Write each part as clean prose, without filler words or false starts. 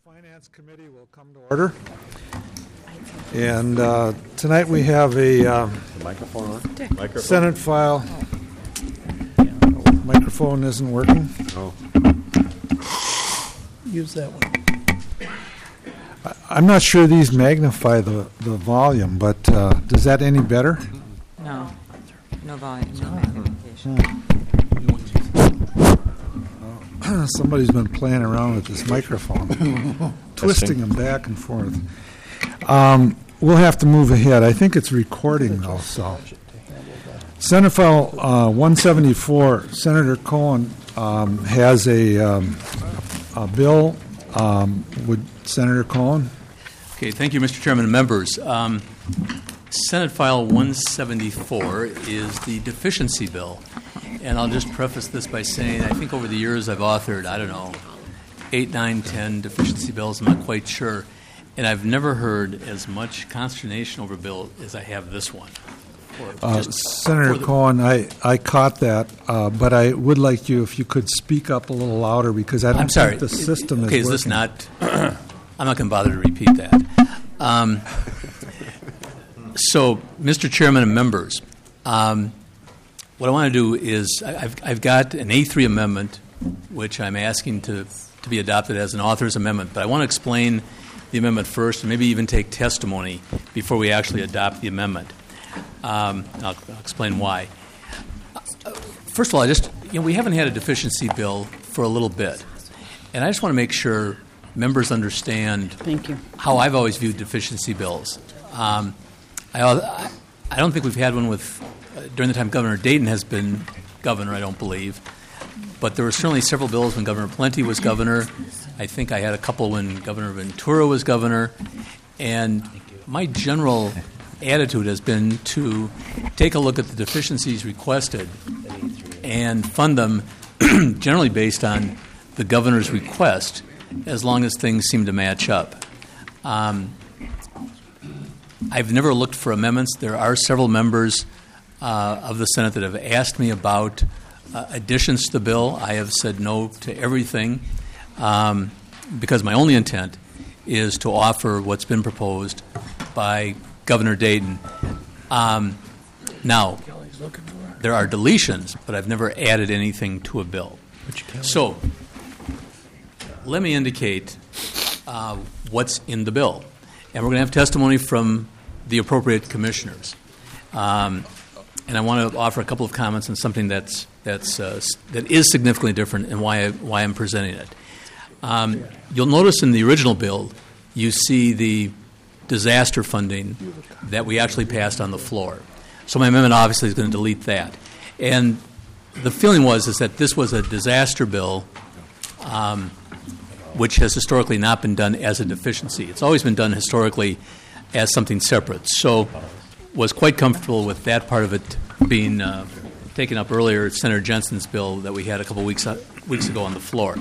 Finance Committee will come to order. And tonight we have a microphone on? Microphone. Senate file. Microphone isn't working. Oh. Use that one. I'm not sure these magnify the volume, but does that any better? No. No volume, no magnification. Somebody's been playing around with this microphone, twisting them back and forth. We'll have to move ahead. I think it's recording, though. So, Senate File 174, Senator Cohen has a bill. Would Senator Cohen? Okay, thank you, Mr. Chairman and members. Senate File 174 is the deficiency bill. And I'll just preface this by saying I think over the years I've authored, 8, 9, 10 deficiency bills. I'm not quite sure. And I've never heard as much consternation over a bill as I have this one. Senator Cohen, I caught that, but I would like you, if you could speak up a little louder, because I don't think the system is working. Okay, is this not? I'm not going to bother to repeat that. So, Mr. Chairman and members, what I want to do is I've got an A3 amendment, which I'm asking to be adopted as an author's amendment, but I want to explain the amendment first and maybe even take testimony before we actually adopt the amendment. I'll explain why. First of all, we haven't had a deficiency bill for a little bit, and I just want to make sure members understand how I've always viewed deficiency bills. I don't think we've had one during the time Governor Dayton has been governor, I don't believe. But there were certainly several bills when Governor Plenty was governor. I think I had a couple when Governor Ventura was governor. And my general attitude has been to take a look at the deficiencies requested and fund them generally based on the governor's request, as long as things seem to match up. I've never looked for amendments. There are several members of the Senate that have asked me about additions to the bill. I have said no to everything because my only intent is to offer what's been proposed by Governor Dayton. Now, there are deletions, but I've never added anything to a bill. So, let me indicate what's in the bill. And we're going to have testimony from the appropriate commissioners. And I want to offer a couple of comments on something that is significantly different and why I'm presenting it. You'll notice in the original bill, you see the disaster funding that we actually passed on the floor. So my amendment obviously is going to delete that. And the feeling is that this was a disaster bill, which has historically not been done as a deficiency. It's always been done historically as something separate. So was quite comfortable with that part of it being taken up earlier. Senator Jensen's bill that we had a couple weeks ago on the floor.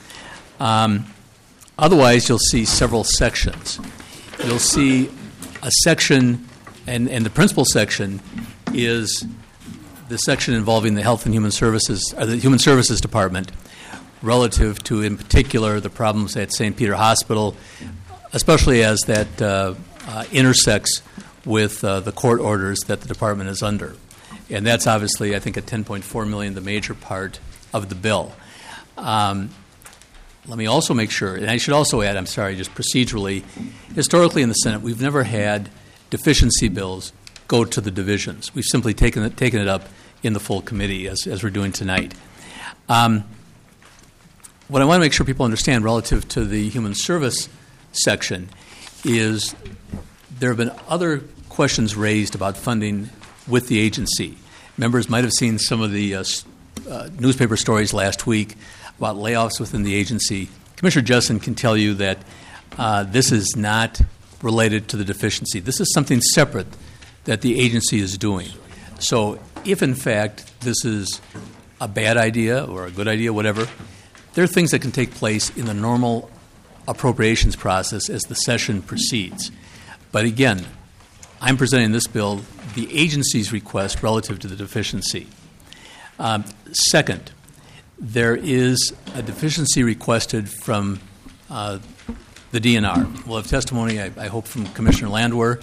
Otherwise, you'll see several sections. You'll see a section, and the principal section is the section involving the Health and Human Services, or the Human Services Department, relative to, in particular, the problems at St. Peter Hospital, especially as that intersects with the court orders that the department is under. And that's obviously, I think, at $10.4 million, the major part of the bill. Let me also make sure, and I should also add, just procedurally, historically in the Senate, we've never had deficiency bills go to the divisions. We've simply taken it up in the full committee, as we're doing tonight. What I want to make sure people understand relative to the human service section is there have been other questions raised about funding with the agency. Members might have seen some of the newspaper stories last week about layoffs within the agency. Commissioner Jessen can tell you that this is not related to the deficiency. This is something separate that the agency is doing. So if, in fact, this is a bad idea or a good idea, whatever, there are things that can take place in the normal appropriations process as the session proceeds. But again, I'm presenting this bill, the agency's request relative to the deficiency. Second, there is a deficiency requested from the DNR. We'll have testimony, I hope, from Commissioner Landwehr.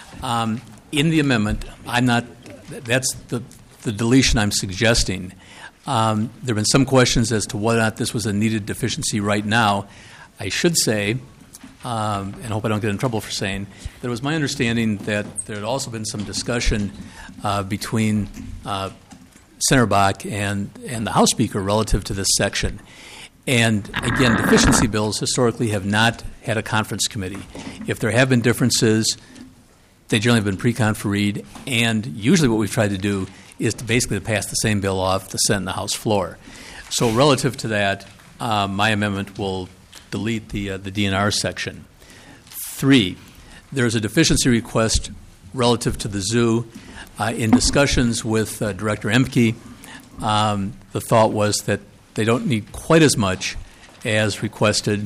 In the amendment, that's the deletion I'm suggesting. There have been some questions as to whether or not this was a needed deficiency right now. I should say, and I hope I don't get in trouble for saying, that it was my understanding that there had also been some discussion between Senator Bach and the House Speaker relative to this section. And again, deficiency bills historically have not had a conference committee. If there have been differences, they generally have been pre-confereed, and usually what we've tried to do is to basically pass the same bill off the Senate and the House floor. So relative to that, my amendment will delete the DNR section. 3, there's a deficiency request relative to the zoo. In discussions with Director Emke, the thought was that they don't need quite as much as requested,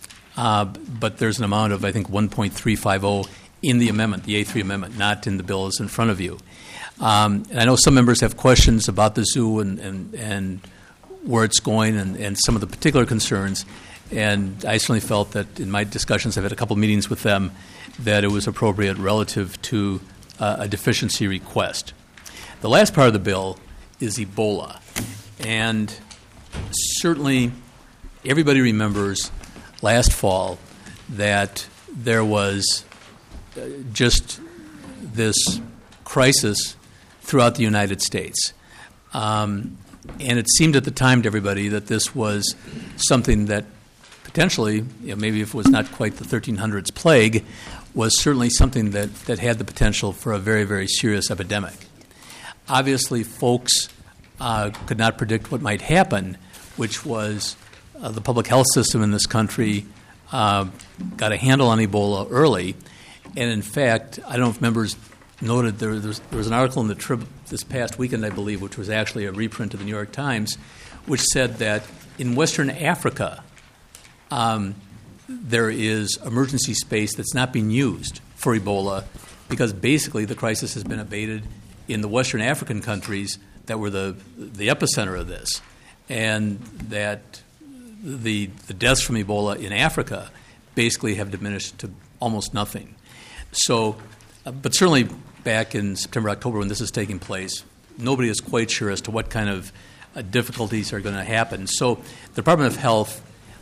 but there's an amount of, I think, 1.350 in the amendment, the A3 amendment, not in the bill that's in front of you. And I know some members have questions about the zoo and where it's going and some of the particular concerns, and I certainly felt that in my discussions, I've had a couple meetings with them, that it was appropriate relative to a deficiency request. The last part of the bill is Ebola, and certainly everybody remembers last fall that there was just this crisis throughout the United States. And it seemed at the time to everybody that this was something that potentially, maybe if it was not quite the 1300s plague, was certainly something that had the potential for a very, very serious epidemic. Obviously, folks could not predict what might happen, which was the public health system in this country got a handle on Ebola early. And in fact, I don't know if members noted, there was an article in the Trib this past weekend, I believe, which was actually a reprint of the New York Times, which said that in Western Africa, there is emergency space that's not being used for Ebola because basically the crisis has been abated in the Western African countries that were the epicenter of this, and that the deaths from Ebola in Africa basically have diminished to almost nothing. So, but certainly back in September, October, when this is taking place, nobody is quite sure as to what kind of difficulties are going to happen. So the Department of Health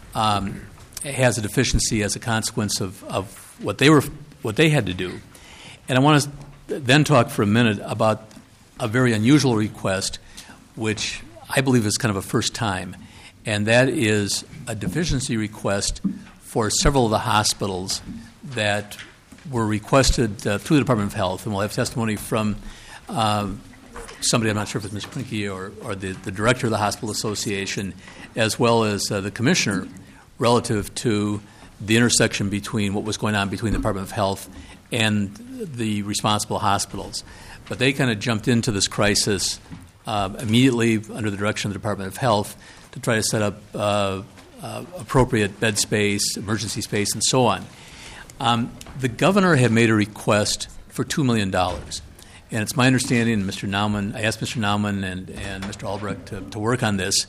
has a deficiency as a consequence of what they had to do. And I want to then talk for a minute about a very unusual request, which I believe is kind of a first time, and that is a deficiency request for several of the hospitals that were requested through the Department of Health, and we'll have testimony from somebody, I'm not sure if it's Ms. Prinke or the director of the Hospital Association, as well as the commissioner, relative to the intersection between what was going on between the Department of Health and the responsible hospitals. But they kind of jumped into this crisis immediately under the direction of the Department of Health to try to set up appropriate bed space, emergency space, and so on. The governor had made a request for $2 million. And it's my understanding, and Mr. Naumann, I asked Mr. Naumann and Mr. Albrecht to work on this,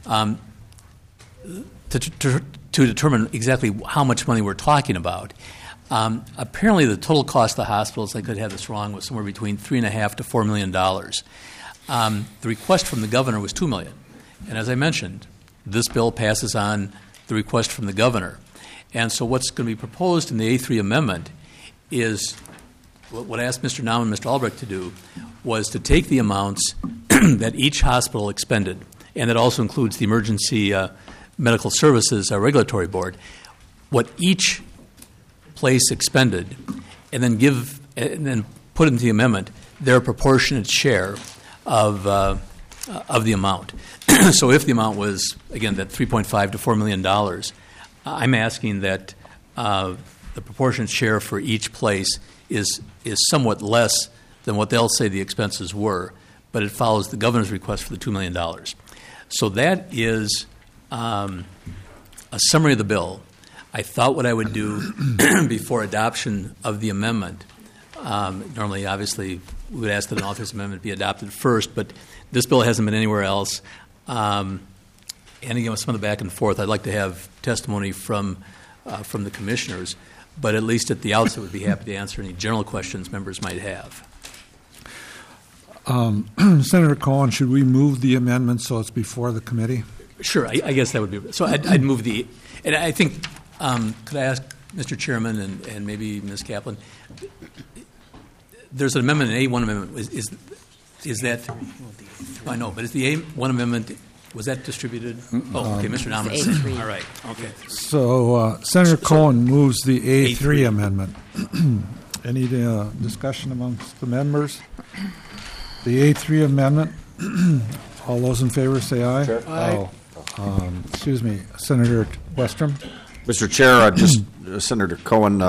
to determine exactly how much money we're talking about. Apparently, the total cost of the hospitals, I could have this wrong, was somewhere between $3.5 to $4 million. The request from the governor was $2 million. And as I mentioned, this bill passes on the request from the governor. And so what's going to be proposed in the A3 amendment is what I asked Mr. Naumann and Mr. Albrecht to do was to take the amounts that each hospital expended, and that also includes the Emergency Medical Services Regulatory Board, what each place expended, and then put into the amendment their proportionate share of the amount. So if the amount was, again, that $3.5 to $4 million, I'm asking that the proportionate share for each place is somewhat less than what they'll say the expenses were, but it follows the governor's request for the $2 million. So that is a summary of the bill. I thought what I would do before adoption of the amendment, normally, obviously, we would ask that an author's amendment be adopted first, but this bill hasn't been anywhere else. And again, with some of the back and forth, I'd like to have testimony from from the commissioners. But at least at the outset, we'd be happy to answer any general questions members might have. Senator Cohen, should we move the amendment so it's before the committee? Sure, I guess that would be. So I'd move the, and I think, could I ask Mr. Chairman and maybe Ms. Kaplan, there's an amendment, an A1 amendment. Is that, I know, but is the A1 amendment, was that distributed? Oh, okay, Mr. Naumann. A3. All right, okay. So Senator Cohen moves the A3 amendment. Any discussion amongst the members? The A3 amendment, all those in favor say aye. Chair. Aye. Excuse me, Senator Westrom. Mr. Chair, just Senator Cohen,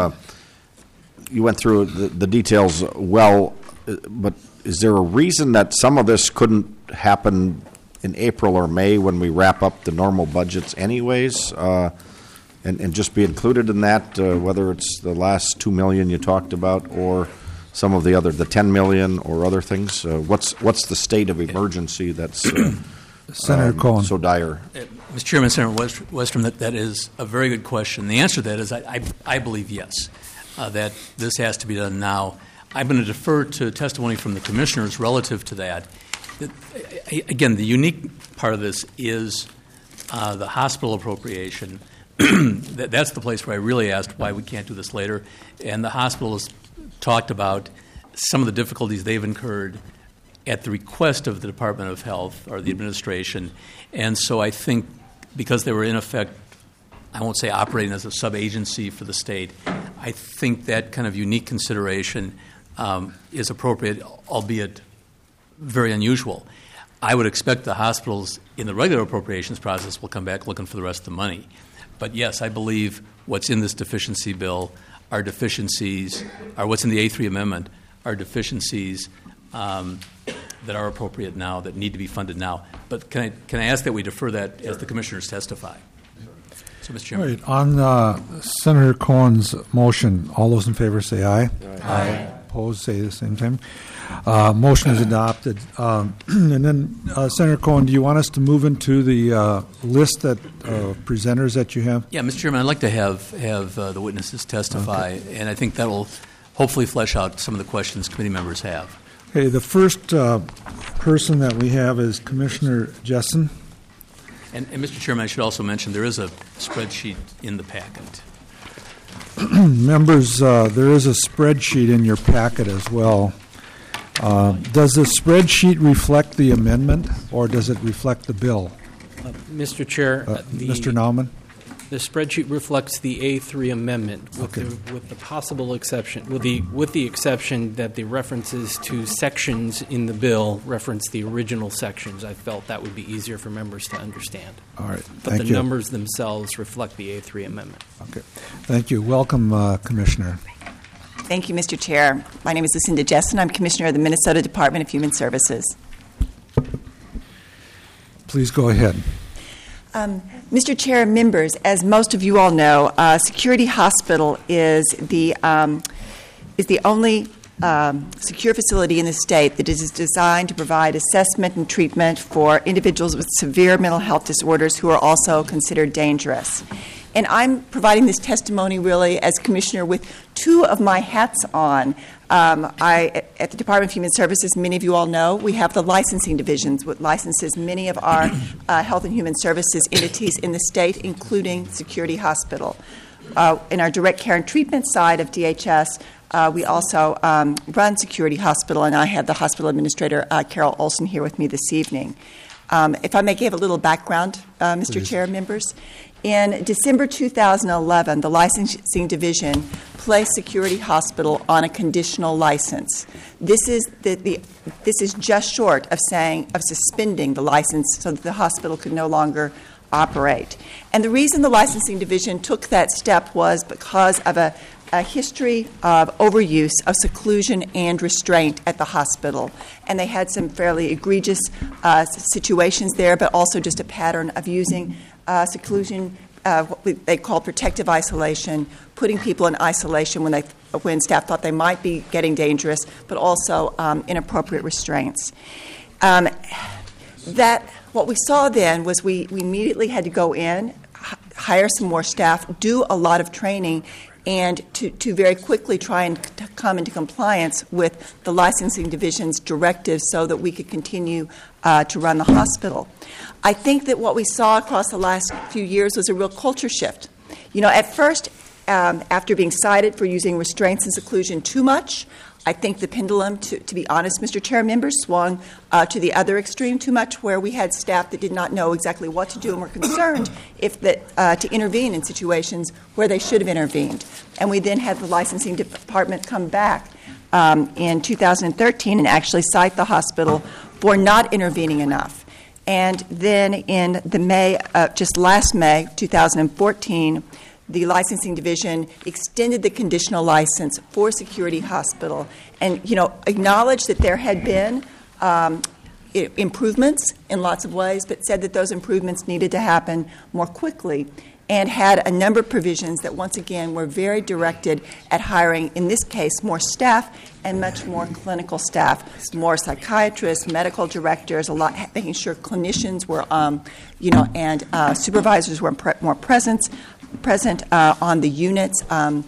you went through the details well, but is there a reason that some of this couldn't happen in April or May when we wrap up the normal budgets anyways, and just be included in that, whether it's the last $2 million you talked about or some of the other, the $10 million or other things? What's the state of emergency that's Senator Cohen. so dire? Mr. Chairman, Senator Westrom, that is a very good question. The answer to that is I believe yes, that this has to be done now. I'm going to defer to testimony from the commissioners relative to that. Again, the unique part of this is the hospital appropriation. That's the place where I really asked why we can't do this later. And the hospital has talked about some of the difficulties they've incurred at the request of the Department of Health or the administration. And so I think because they were in effect, I won't say operating as a sub-agency for the state, I think that kind of unique consideration is appropriate, albeit very unusual. I would expect the hospitals in the regular appropriations process will come back looking for the rest of the money. But yes, I believe what's in this deficiency bill are deficiencies, or what's in the A3 amendment are deficiencies that are appropriate now, that need to be funded now. But can I ask that we defer that as the commissioners testify? So, Mr. Chairman. All right. On Senator Cohen's motion, all those in favor say aye. Aye. Opposed, say the same time. Motion is adopted. And then, Senator Cohen, do you want us to move into the list that presenters that you have? Yeah, Mr. Chairman, I'd like to have the witnesses testify, and I think that will hopefully flesh out some of the questions committee members have. Okay, the first person that we have is Commissioner Jessen. And Mr. Chairman, I should also mention there is a spreadsheet in the packet. Members, there is a spreadsheet in your packet as well. Does the spreadsheet reflect the amendment, or does it reflect the bill? Mr. Chair, Mr. Naumann? the spreadsheet reflects the A3 amendment with the possible exception, with the exception that the references to sections in the bill reference the original sections. I felt that would be easier for members to understand. All right, but thank the you. numbers themselves reflect the A3 amendment. Okay, thank you. Welcome, Commissioner. Thank you, Mr. Chair. My name is Lucinda Jessen. I'm Commissioner of the Minnesota Department of Human Services. Please go ahead. Mr. Chair, members, as most of you all know, Security Hospital is the only secure facility in the state that is designed to provide assessment and treatment for individuals with severe mental health disorders who are also considered dangerous. And I'm providing this testimony really as Commissioner with two of my hats on. At the Department of Human Services, many of you all know, we have the licensing divisions, which licenses many of our health and human services entities in the state, including Security Hospital. In our direct care and treatment side of DHS, we also run Security Hospital, and I have the hospital administrator, Carol Olson, here with me this evening. If I may give a little background, Mr. Please. Chair, members. In December 2011, the licensing division placed Security Hospital on a conditional license. This is just short of suspending the license so that the hospital could no longer operate. And the reason the licensing division took that step was because of a history of overuse of seclusion and restraint at the hospital. And they had some fairly egregious situations there, but also just a pattern of using seclusion, what they call protective isolation, putting people in isolation when staff thought they might be getting dangerous, but also inappropriate restraints. What we saw then was we immediately had to go in, hire some more staff, do a lot of training, and to very quickly try and come into compliance with the licensing division's directives so that we could continue to run the hospital. I think that what we saw across the last few years was a real culture shift. At first, after being cited for using restraints and seclusion too much, I think the pendulum, to be honest, Mr. Chair, members, swung to the other extreme too much, where we had staff that did not know exactly what to do and were concerned to intervene in situations where they should have intervened. And we then had the licensing department come back in 2013 and actually cite the hospital for not intervening enough. And then in just last May, 2014, the licensing division extended the conditional license for Security Hospital and, acknowledged that there had been improvements in lots of ways, but said that those improvements needed to happen more quickly, and had a number of provisions that, once again, were very directed at hiring, in this case, more staff and much more clinical staff, more psychiatrists, medical directors, making sure clinicians were, and supervisors were more present on the units. And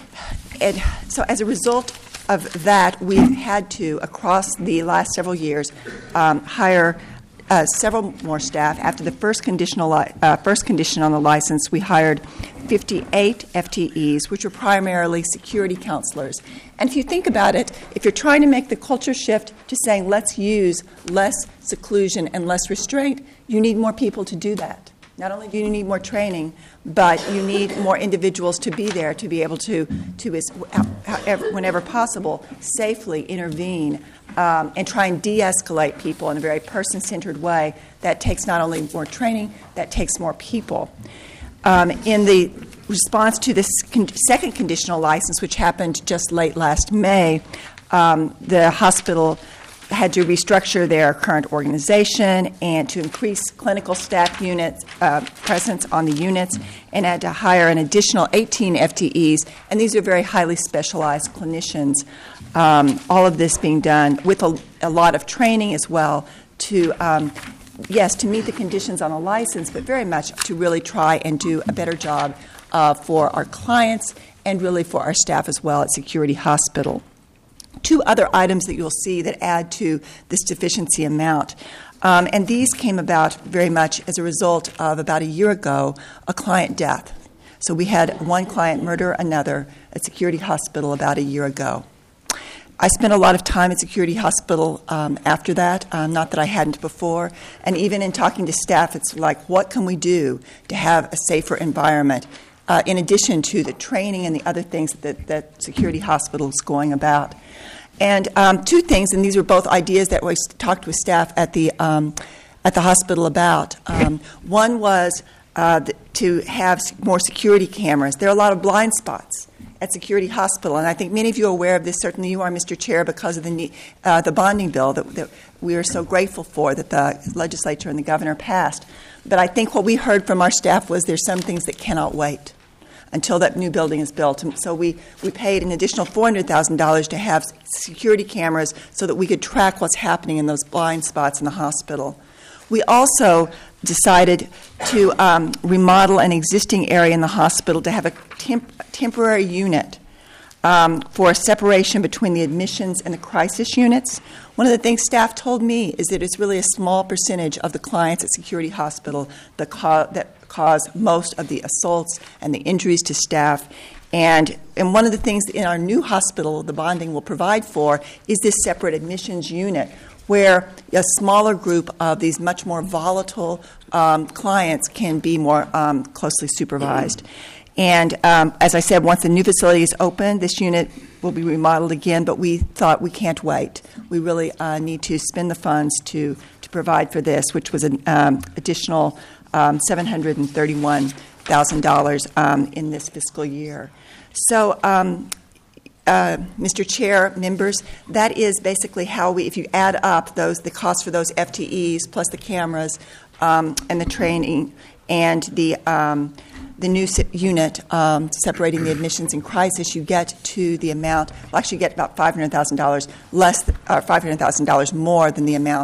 so as a result of that, we've had to, across the last several years, hire several more staff. After the first condition on the license, we hired 58 FTEs, which were primarily security counselors. And if you think about it, if you're trying to make the culture shift to saying let's use less seclusion and less restraint, you need more people to do that. Not only do you need more training, but you need more individuals to be there to be able to whenever possible, safely intervene and try and de-escalate people in a very person-centered way. That takes not only more training, that takes more people. In the response to the second conditional license, which happened just late last May, the hospital had to restructure their current organization and to increase clinical staff units presence on the units, and had to hire an additional 18 FTEs, and these are very highly specialized clinicians. All of this being done with a lot of training as well to meet the conditions on a license, but very much to really try and do a better job for our clients and really for our staff as well at Security Hospital. Two other items that you'll see that add to this deficiency amount. And these came about very much as a result of, about a year ago, a client death. So we had one client murder another at Security Hospital about a year ago. I spent a lot of time at Security Hospital after that, not that I hadn't before. And even in talking to staff, it's like, what can we do to have a safer environment, in addition to the training and the other things that Security Hospital is going about. And two things, and these were both ideas that we talked with staff at the hospital about. One was to have more security cameras. There are a lot of blind spots at Security Hospital, and I think many of you are aware of this. Certainly you are, Mr. Chair, because of the bonding bill that we are so grateful for that the legislature and the governor passed. But I think what we heard from our staff was there's some things that cannot wait until that new building is built. And so we paid an additional $400,000 to have security cameras so that we could track what's happening in those blind spots in the hospital. We also decided to remodel an existing area in the hospital to have a temporary unit for separation between the admissions and the crisis units. One of the things staff told me is that it's really a small percentage of the clients at Security Hospital that cause most of the assaults and the injuries to staff. And one of the things in our new hospital the bonding will provide for is this separate admissions unit, where a smaller group of these much more volatile clients can be more closely supervised. And as I said, once the new facility is open, this unit will be remodeled again, but we thought we can't wait. We really need to spend the funds to provide for this, which was an additional $731,000 in this fiscal year. So, Mr. Chair, members, that is basically how if you add up the costs for those FTEs plus the cameras and the training and the new unit separating the admissions and crisis, you get to the amount. Well, actually, you get about $500,000 less, $500,000 more than the amount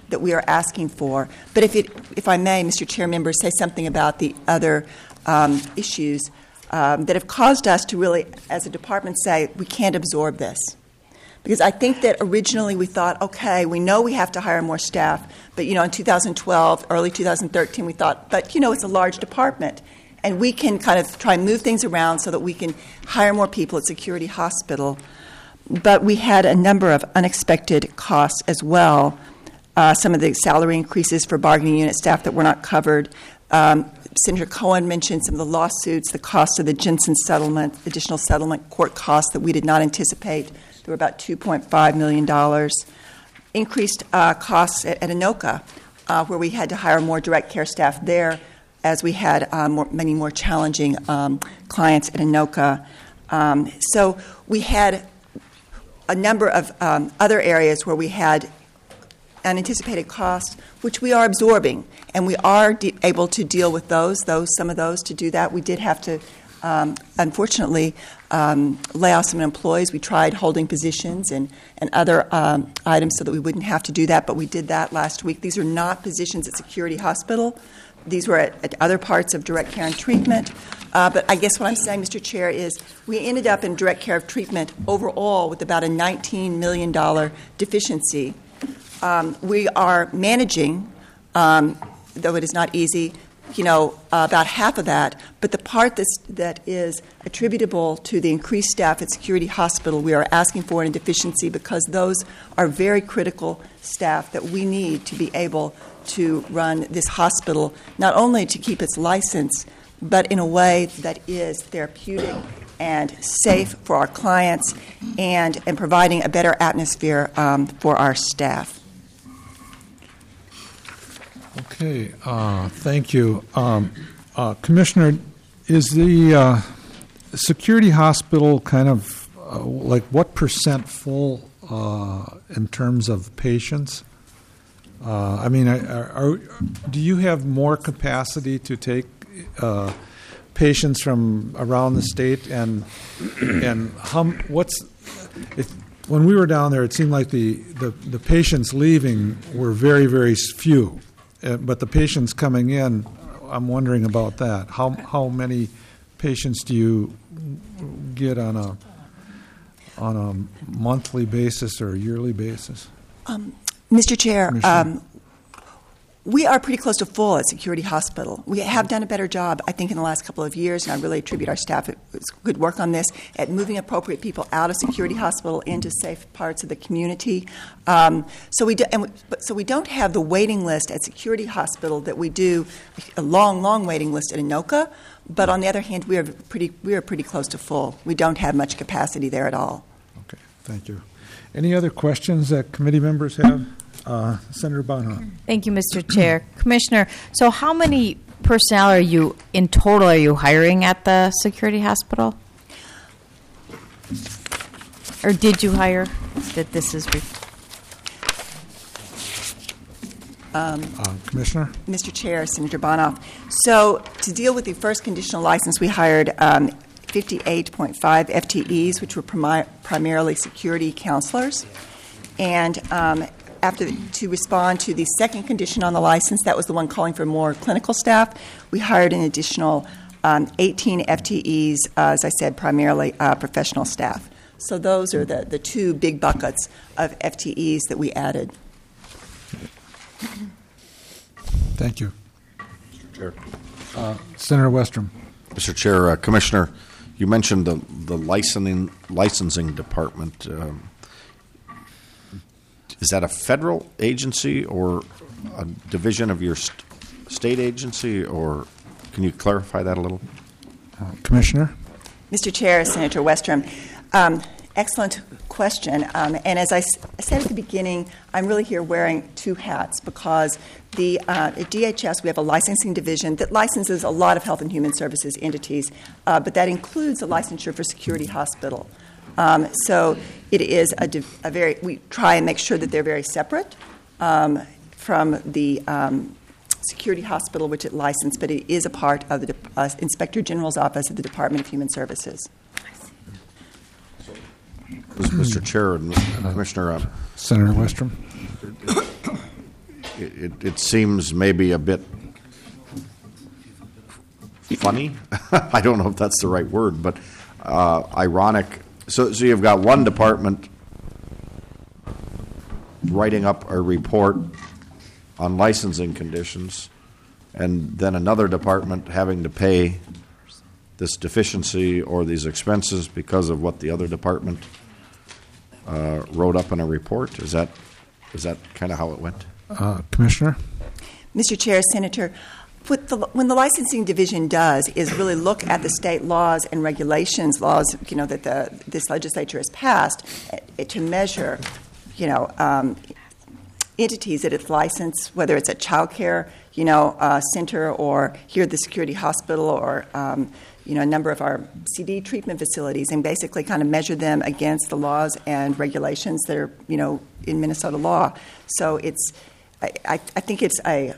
that we are asking for. But if I may, Mr. Chair, members, say something about the other issues that have caused us to really, as a department, say we can't absorb this. Because I think that originally we thought, okay, we know we have to hire more staff, but in 2012, early 2013, we thought, but it's a large department, and we can kind of try and move things around so that we can hire more people at Security Hospital. But we had a number of unexpected costs as well. Some of the salary increases for bargaining unit staff that were not covered. Senator Cohen mentioned some of the lawsuits, the cost of the Jensen settlement, additional settlement court costs that we did not anticipate. There were about $2.5 million. Increased costs at Anoka, where we had to hire more direct care staff there, as we had many more challenging clients at Anoka. So we had a number of other areas where we had unanticipated costs, which we are absorbing, and we are able to deal with some of those. To do that, we did have to, unfortunately, lay off some employees. We tried holding positions and other items so that we wouldn't have to do that, but we did that last week. These are not positions at Security Hospital. These were at other parts of direct care and treatment. But I guess what I'm saying, Mr. Chair, is we ended up in direct care of treatment overall with about a $19 million deficiency. We are managing, though it is not easy, about half of that. But the part that is attributable to the increased staff at Security Hospital, we are asking for in deficiency because those are very critical staff that we need to be able to run this hospital, not only to keep its license, but in a way that is therapeutic and safe for our clients and providing a better atmosphere for our staff. Okay, thank you. Commissioner, is the Security Hospital kind of like what percent full in terms of patients? I mean, do you have more capacity to take patients from around the state, and when we were down there, it seemed like the patients leaving were very, very few, but the patients coming in, I'm wondering about that. How many patients do you get on a monthly basis or a yearly basis? Mr. Chair, we are pretty close to full at Security Hospital. We have done a better job, I think, in the last couple of years, and I really attribute our staff, it's good work on this, at moving appropriate people out of Security Hospital into safe parts of the community. So we don't have the waiting list at Security Hospital that we do, a long, long waiting list at Anoka, but on the other hand, we are pretty close to full. We don't have much capacity there at all. Okay, thank you. Any other questions that committee members have? Senator Bonhoff. Thank you, Mr. Chair. Commissioner, so how many personnel are you hiring at the Security Hospital? Or did you hire? That this is Commissioner? Mr. Chair, Senator Bonhoff. So to deal with the first conditional license, we hired 58.5 FTEs, which were primarily security counselors. And to respond to the second condition on the license, that was the one calling for more clinical staff, we hired an additional 18 FTEs, as I said, primarily professional staff. So those are the two big buckets of FTEs that we added. Thank you. Mr. Chair. Senator Westrom. Mr. Chair, Commissioner, you mentioned the licensing department. Is that a federal agency or a division of your state agency, or can you clarify that a little? Commissioner? Mr. Chair, Senator Westrom, excellent question. And as I said at the beginning, I'm really here wearing two hats because at DHS we have a licensing division that licenses a lot of health and human services entities, but that includes a licensure for Security Hospital. So it is we try and make sure that they're very separate from the Security Hospital, which it licensed, but it is a part of the Inspector General's Office of the Department of Human Services. Mr. Chair and Commissioner, Senator Westrom. it seems maybe a bit funny. I don't know if that's the right word, but ironic. So you've got one department writing up a report on licensing conditions, and then another department having to pay this deficiency or these expenses because of what the other department wrote up in a report. Is that kind of how it went? Commissioner? Mr. Chair, Senator, when the licensing division does is really look at the state laws and regulations, laws that this legislature has passed to measure, entities that it's licensed, whether it's a child care, center, or here at the Security Hospital, or a number of our CD treatment facilities, and basically kind of measure them against the laws and regulations that are, in Minnesota law. So I think it's a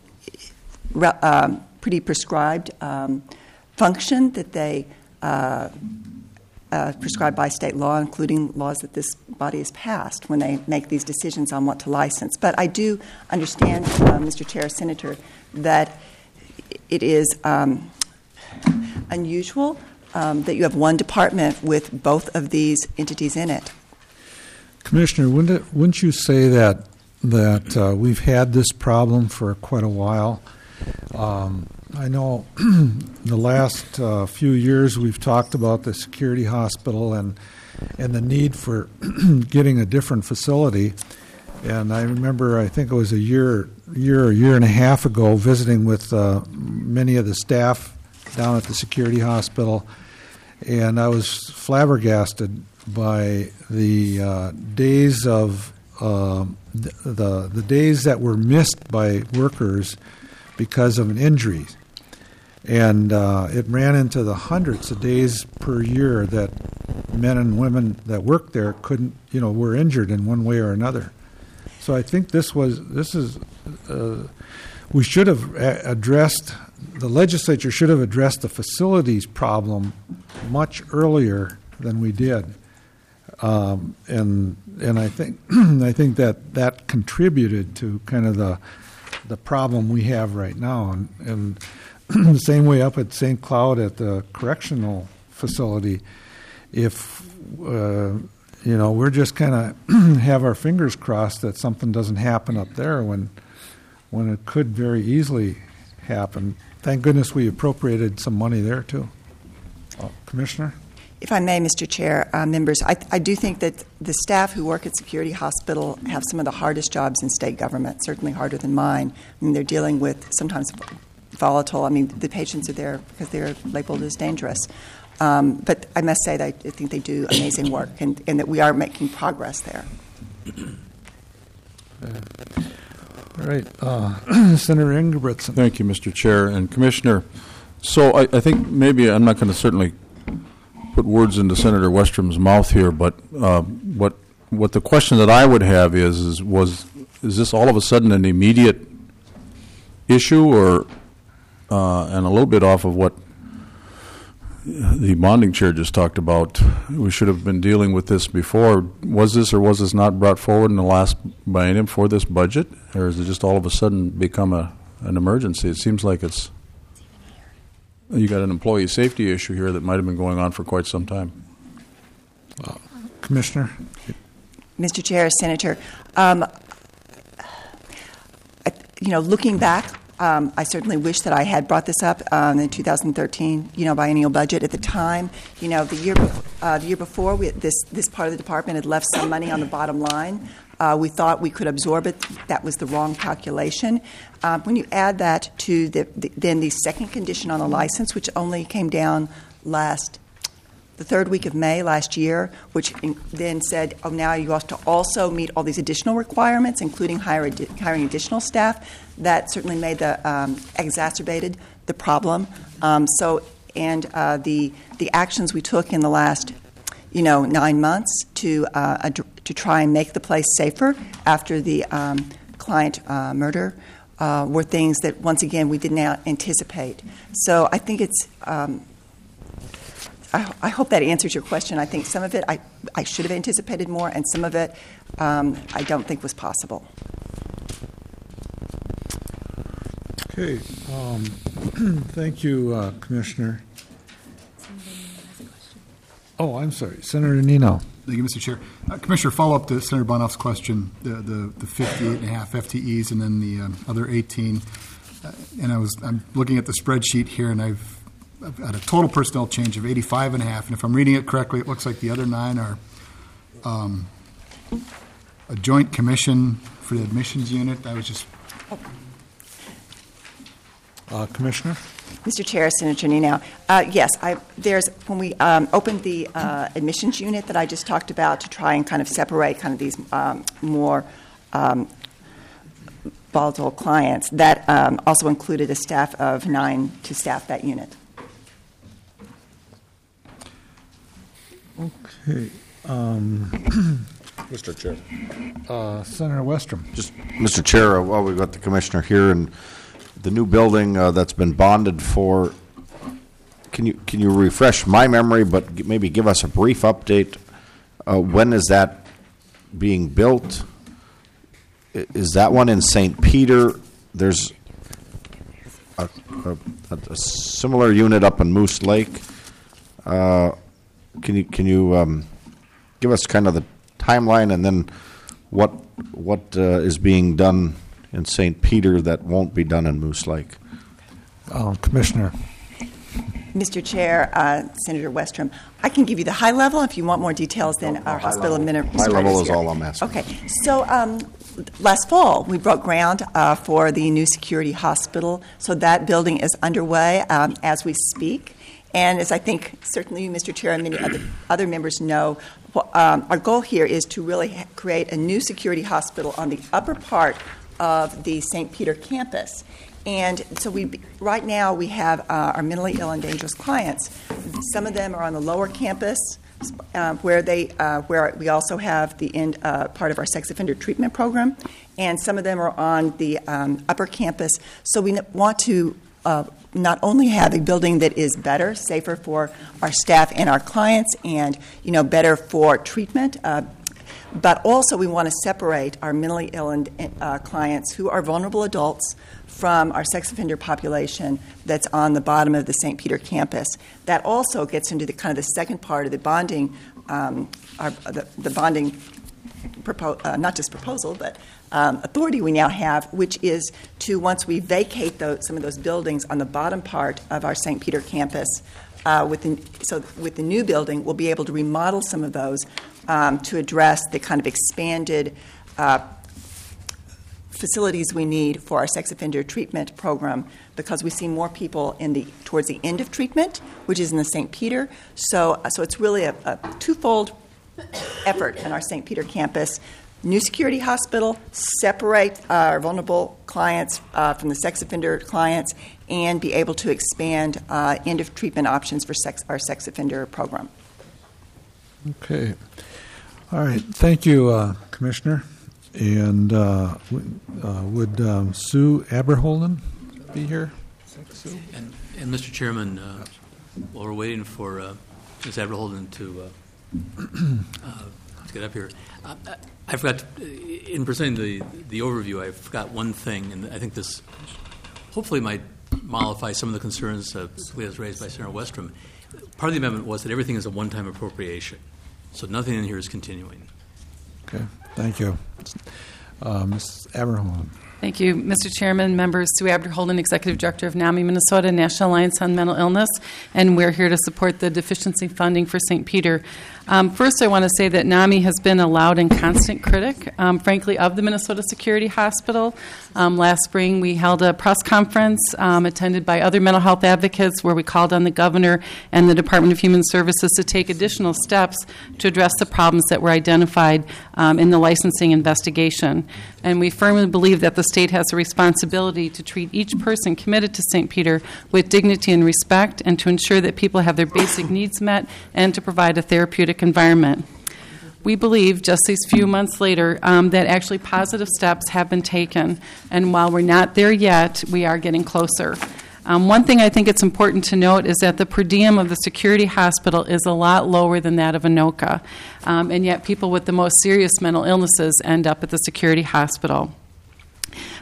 pretty prescribed function that they prescribed by state law, including laws that this body has passed when they make these decisions on what to license. But I do understand, Mr. Chair, Senator, that it is unusual that you have one department with both of these entities in it. Commissioner, wouldn't you say that we've had this problem for quite a while? I know the last few years we've talked about the Security Hospital and the need for getting a different facility. And I remember, I think it was a year and a half ago, visiting with many of the staff down at the Security Hospital, and I was flabbergasted by the days of the days that were missed by workers because of an injury. And it ran into the hundreds of days per year that men and women that worked there were injured in one way or another. So I think we should have addressed, the legislature should have addressed the facilities problem much earlier than we did. And I think that contributed to kind of the problem we have right now. And the same way up at St. Cloud at the correctional facility, if we're just kind of have our fingers crossed that something doesn't happen up there when it could very easily happen. Thank goodness we appropriated some money there too. Commissioner? If I may, Mr. Chair, members, I do think that the staff who work at Security Hospital have some of the hardest jobs in state government, certainly harder than mine. I mean, they're dealing with sometimes volatile. I mean, the patients are there because they're labeled as dangerous. But I must say that I think they do amazing work, and that we are making progress there. All right. Senator Ingebrigtsen. Thank you, Mr. Chair and Commissioner. So I think maybe I'm not going to certainly put words into Senator Westrum's mouth here, but what the question that I would have is this all of a sudden an immediate issue, or and a little bit off of what the bonding chair just talked about, we should have been dealing with this before. Was this or was this not brought forward in the last biennium for this budget, or has it just all of a sudden become an emergency? It seems like you got an employee safety issue here that might have been going on for quite some time. Commissioner? Mr. Chair, Senator, looking back, I certainly wish that I had brought this up in the 2013, biennial budget. At the time, the year before, this part of the department had left some money on the bottom line. We thought we could absorb it. That was the wrong calculation. When you add that to then the second condition on the license, which only came down the third week of May last year, which then said, now you have to also meet all these additional requirements, including hiring additional staff. That certainly exacerbated the problem. The actions we took in the last 9 months to try and make the place safer after the client murder were things that, once again, we did not anticipate. So I think it's I hope that answers your question. I think some of it I should have anticipated more, and some of it I don't think was possible. Okay, thank you, Commissioner. Oh, I'm sorry, Senator Nino. Thank you, Mr. Chair. Commissioner, follow up to Senator Bonoff's question, the 58.5 FTEs and then the other 18. And I'm looking at the spreadsheet here, and I've had a total personnel change of 85.5. And if I'm reading it correctly, it looks like the other 9 are a joint commission for the admissions unit. I was just Commissioner? Mr. Chair, Senator Nino. Yes, there's when we opened the admissions unit that I just talked about to try and kind of separate kind of these more volatile clients, that also included a staff of 9 to staff that unit. Okay. Mr. Chair. Senator Westrom. Just, Mr. Chair, while we've got the commissioner here and the new building that's been bonded for, can you refresh my memory, but maybe give us a brief update? When is that being built? Is that one in St. Peter? There's a similar unit up in Moose Lake. Can you give us kind of the timeline, and then what is being done in St. Peter that won't be done in Moose Lake? Commissioner. Mr. Chair, Senator Westrom, I can give you the high level if you want more details than our hospital administrator. High level is all I'm asking. Okay. So last fall, we broke ground for the new security hospital. So that building is underway as we speak. And as I think certainly you, Mr. Chair, and many other members know, our goal here is to really create a new security hospital on the upper part of the St. Peter campus. And so right now we have our mentally ill and dangerous clients. Some of them are on the lower campus, where we also have the end part of our sex offender treatment program, and some of them are on the upper campus. So we want to not only have a building that is better, safer for our staff and our clients, and better for treatment, but also we want to separate our mentally ill and clients who are vulnerable adults from our sex offender population that's on the bottom of the St. Peter campus. That also gets into the kind of the second part of the bonding, the bonding, not just proposal, but authority we now have, which is to, once we vacate some of those buildings on the bottom part of our St. Peter campus, with the new building, we'll be able to remodel some of those to address the kind of expanded facilities we need for our sex offender treatment program, because we see more people towards the end of treatment, which is in the St. Peter. So it's really a twofold effort in our St. Peter campus. New security hospital, separate our vulnerable clients from the sex offender clients, and be able to expand end of treatment options for our sex offender program. Okay. All right. Thank you, Commissioner. And would Sue Aberholden be here? Sue? And Mr. Chairman, while we're waiting for Ms. Aberholden to get up here, I forgot, in presenting the overview, I forgot one thing, and I think this hopefully might mollify some of the concerns that was raised by Senator Westrom. Part of the amendment was that everything is a one-time appropriation, so nothing in here is continuing. Okay, thank you. Ms. Aberholden. Thank you, Mr. Chairman, members. Sue Aberholden, Executive Director of NAMI Minnesota, National Alliance on Mental Illness, and we're here to support the deficiency funding for St. Peter. First, I want to say that NAMI has been a loud and constant critic, frankly, of the Minnesota Security Hospital. Last spring, we held a press conference attended by other mental health advocates where we called on the governor and the Department of Human Services to take additional steps to address the problems that were identified in the licensing investigation. And we firmly believe that the state has a responsibility to treat each person committed to St. Peter with dignity and respect, and to ensure that people have their basic needs met, and to provide a therapeutic environment. We believe, just these few months later, that actually positive steps have been taken, and while we're not there yet, we are getting closer. One thing I think it's important to note is that the per diem of the security hospital is a lot lower than that of Anoka, and yet people with the most serious mental illnesses end up at the security hospital.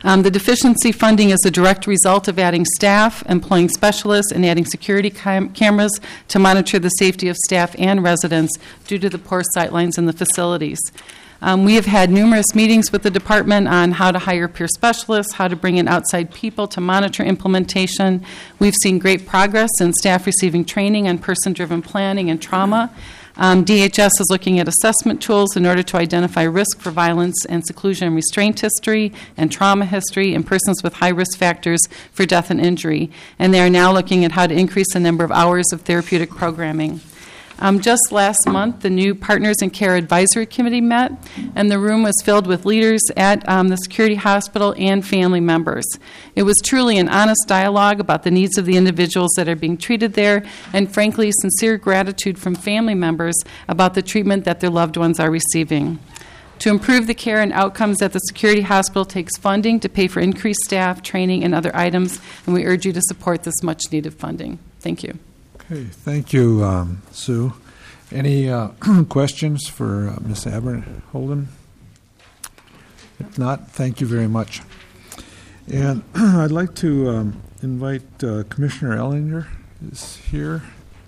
The deficiency funding is a direct result of adding staff, employing specialists, and adding security cameras to monitor the safety of staff and residents due to the poor sightlines in the facilities. We have had numerous meetings with the department on how to hire peer specialists, how to bring in outside people to monitor implementation. We've seen great progress in staff receiving training on person-driven planning and trauma. DHS is looking at assessment tools in order to identify risk for violence and seclusion and restraint history and trauma history in persons with high risk factors for death and injury. And they are now looking at how to increase the number of hours of therapeutic programming. Just last month, the new Partners in Care Advisory Committee met, and the room was filled with leaders at the Security Hospital and family members. It was truly an honest dialogue about the needs of the individuals that are being treated there, and frankly, sincere gratitude from family members about the treatment that their loved ones are receiving. To improve the care and outcomes at the Security Hospital takes funding to pay for increased staff, training, and other items, and we urge you to support this much-needed funding. Thank you. Okay, thank you, Sue. Any questions for Ms. Holden? If not, thank you very much. And I'd like to invite Commissioner Ellinger is here.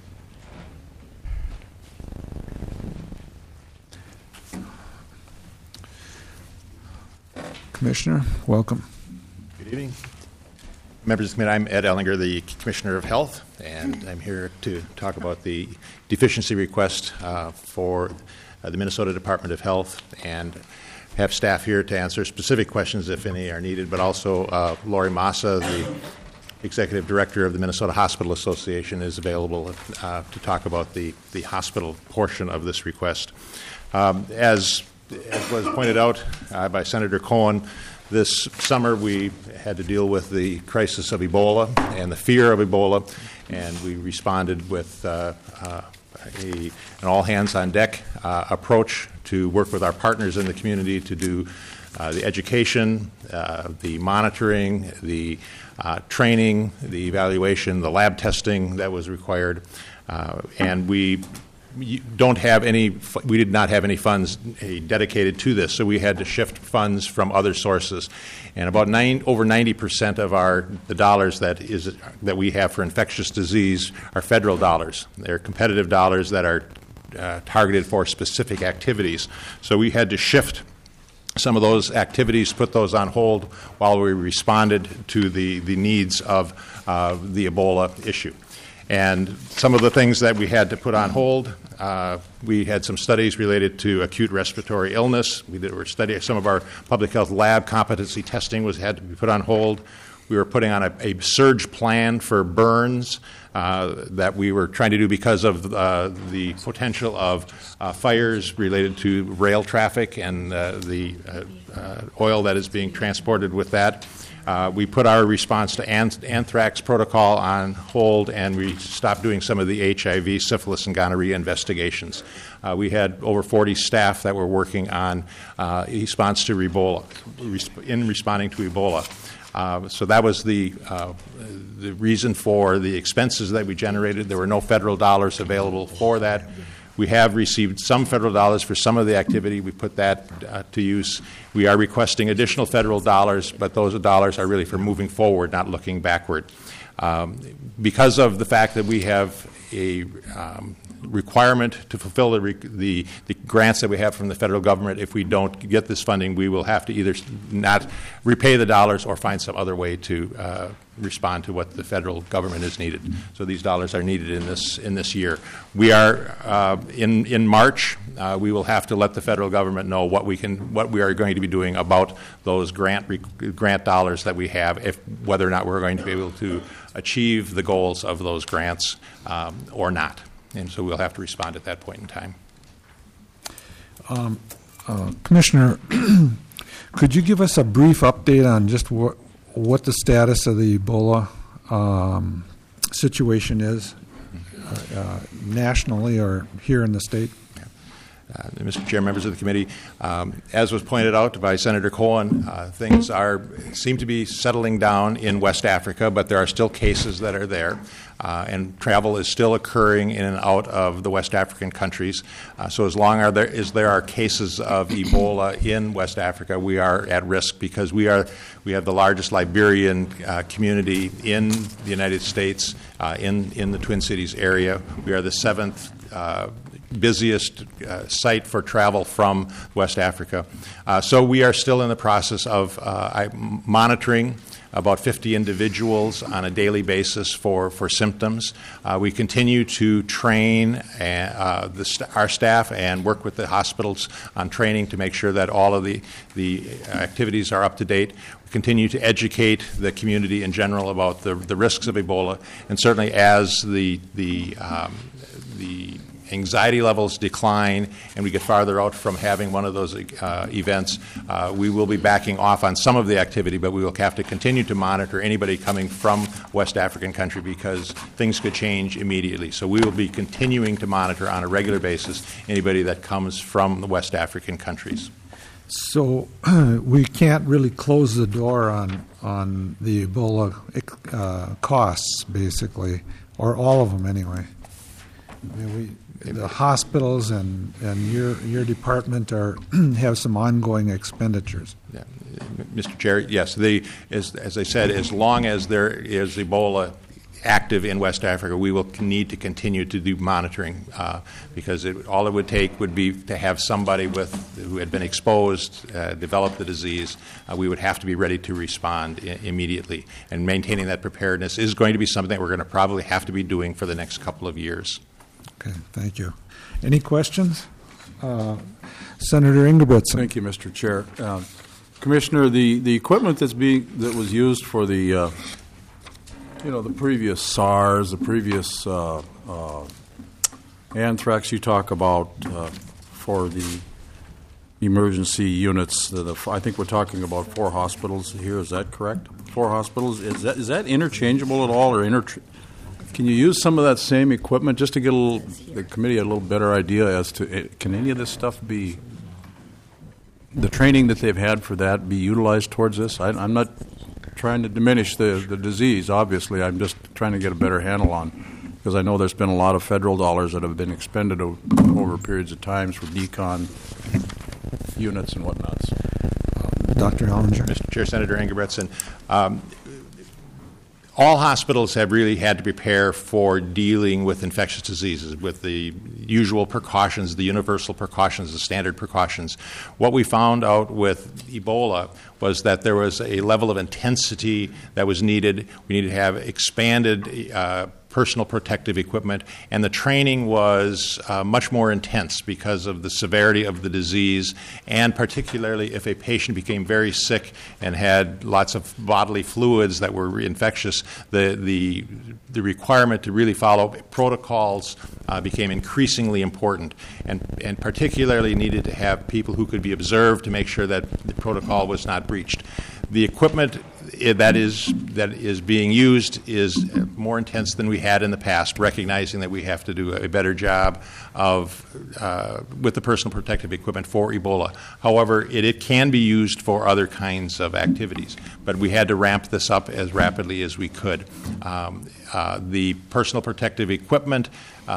Commissioner, welcome. Good evening. Members of the committee, I'm Ed Ellinger, the Commissioner of Health, and I'm here to talk about the deficiency request for the Minnesota Department of Health, and have staff here to answer specific questions if any are needed, but also Lori Massa, the Executive Director of the Minnesota Hospital Association, is available to talk about the hospital portion of this request. As was pointed out by Senator Cohen, this summer we had to deal with the crisis of Ebola and the fear of Ebola, and we responded with an all-hands-on-deck approach to work with our partners in the community to do the education, the monitoring, the training, the evaluation, the lab testing that was required, and we did not have any funds dedicated to this, so we had to shift funds from other sources. And about over 90% of the dollars that we have for infectious disease are federal dollars. They're competitive dollars that are targeted for specific activities. So we had to shift some of those activities, put those on hold while we responded to the needs of the Ebola issue. And some of the things that we had to put on hold, we had some studies related to acute respiratory illness. We're studying some of our public health lab competency testing had to be put on hold. We were putting on a surge plan for burns that we were trying to do because of the potential of fires related to rail traffic and the oil that is being transported with that. We put our response to anthrax protocol on hold, and we stopped doing some of the HIV, syphilis, and gonorrhea investigations. We had over 40 staff that were working on response to Ebola, in responding to Ebola. So that was the reason for the expenses that we generated. There were no federal dollars available for that. We have received some federal dollars for some of the activity. We put that to use. We are requesting additional federal dollars, but those dollars are really for moving forward, not looking backward. Because of the fact that we have a requirement to fulfill the grants that we have from the federal government, if we don't get this funding, we will have to either not repay the dollars or find some other way to respond to what the federal government is needed. So these dollars are needed in this year. We are in March. We will have to let the federal government know what we are going to be doing about those grant dollars that we have, whether or not we're going to be able to achieve the goals of those grants or not. And so we'll have to respond at that point in time. Commissioner, could you give us a brief update on just what the status of the Ebola situation is nationally or here in the state? Mr. Chair, members of the committee, as was pointed out by Senator Cohen, things seem to be settling down in West Africa, but there are still cases that are there, and travel is still occurring in and out of the West African countries. So as long as there are cases of Ebola in West Africa, we are at risk because we have the largest Liberian community in the United States, in the Twin Cities area. We are the seventh busiest site for travel from West Africa. So we are still in the process of monitoring about 50 individuals on a daily basis for symptoms. We continue to train our staff and work with the hospitals on training to make sure that all of the activities are up to date. We continue to educate the community in general about the risks of Ebola, and certainly as the anxiety levels decline and we get farther out from having one of those events, we will be backing off on some of the activity, but we will have to continue to monitor anybody coming from West African country because things could change immediately. So we will be continuing to monitor on a regular basis anybody that comes from the West African countries. So we can't really close the door on the Ebola costs, basically, or all of them anyway. I mean, the hospitals and your department have some ongoing expenditures. Yeah. Mr. Chair, yes. As I said, as long as there is Ebola active in West Africa, we will need to continue to do monitoring because all it would take would be to have somebody who had been exposed, develop the disease. We would have to be ready to respond immediately. And maintaining that preparedness is going to be something that we're going to probably have to be doing for the next couple of years. Okay, thank you. Any questions? Senator Ingebrigtsen. Thank you, Mr. Chair. Commissioner, the equipment that was used for the previous SARS, the previous anthrax you talk about for the emergency units, I think we're talking about 4 hospitals here. Is that correct? 4 hospitals. Is that interchangeable at all, or can you use some of that same equipment just to get the committee a little better idea as to can any of this stuff be the training that they've had for that be utilized towards this? I'm not trying to diminish the disease, obviously. I'm just trying to get a better handle on, because I know there's been a lot of federal dollars that have been expended over periods of times for decon units and whatnots. Dr. Ellinger. Mr. Chair, Senator Ingebrigtsen, all hospitals have really had to prepare for dealing with infectious diseases with the usual precautions, the universal precautions, the standard precautions. What we found out with Ebola was that there was a level of intensity that was needed. We needed to have expanded personal protective equipment, and the training was much more intense because of the severity of the disease, and particularly if a patient became very sick and had lots of bodily fluids that were infectious, the requirement to really follow protocols became increasingly important, and particularly needed to have people who could be observed to make sure that the protocol was not breached. The equipment that is being used is more intense than we had in the past, recognizing that we have to do a better job with the personal protective equipment for Ebola. However, it can be used for other kinds of activities, but we had to ramp this up as rapidly as we could. The personal protective equipment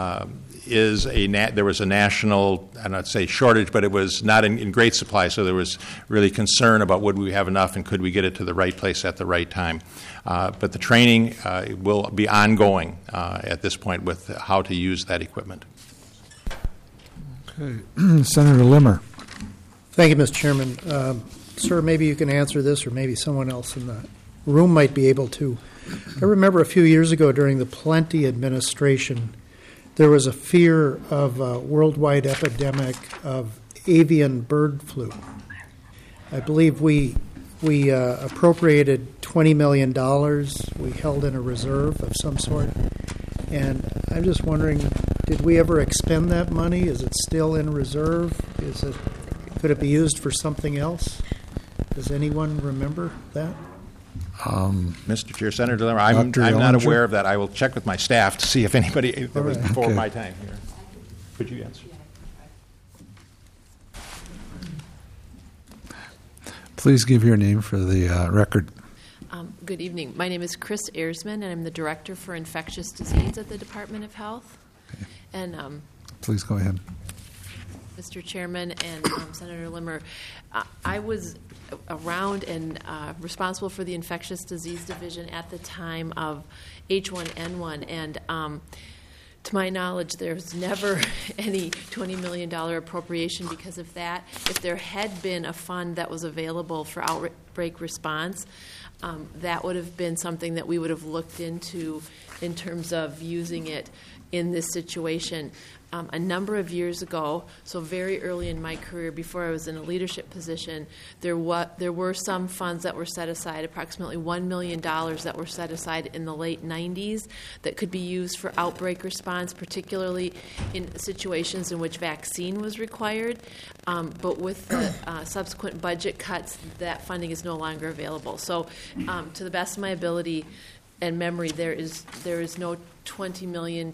there was a national, I'm not say shortage, but it was not in great supply, so there was really concern about would we have enough and could we get it to the right place at the right time. But the training will be ongoing at this point with how to use that equipment. Okay. Senator Limmer. Thank you, Mr. Chairman. Sir, maybe you can answer this, or maybe someone else in the room might be able to. I remember a few years ago during the Plenty administration, there was a fear of a worldwide epidemic of avian bird flu. I believe we appropriated $20 million. We held in a reserve of some sort. And I'm just wondering, did we ever expend that money? Is it still in reserve? Could it be used for something else? Does anyone remember that? Mr. Chair, Senator Limmer, I'm not aware of that. I will check with my staff to see if anybody, that was before my time here. Could you answer? Please give your name for the record. Good evening. My name is Chris Ayersman, and I'm the Director for Infectious Disease at the Department of Health. Okay. And Please go ahead. Mr. Chairman and Senator Limmer, I was around and responsible for the Infectious Disease Division at the time of H1N1, and to my knowledge, there's never any $20 million appropriation because of that. If there had been a fund that was available for outbreak response, that would have been something that we would have looked into in terms of using it in this situation. A number of years ago, so very early in my career, before I was in a leadership position, there were some funds that were set aside, approximately $1 million that were set aside in the late 90s that could be used for outbreak response, particularly in situations in which vaccine was required. But with the subsequent budget cuts, that funding is no longer available. So to the best of my ability and memory, there is no $20 million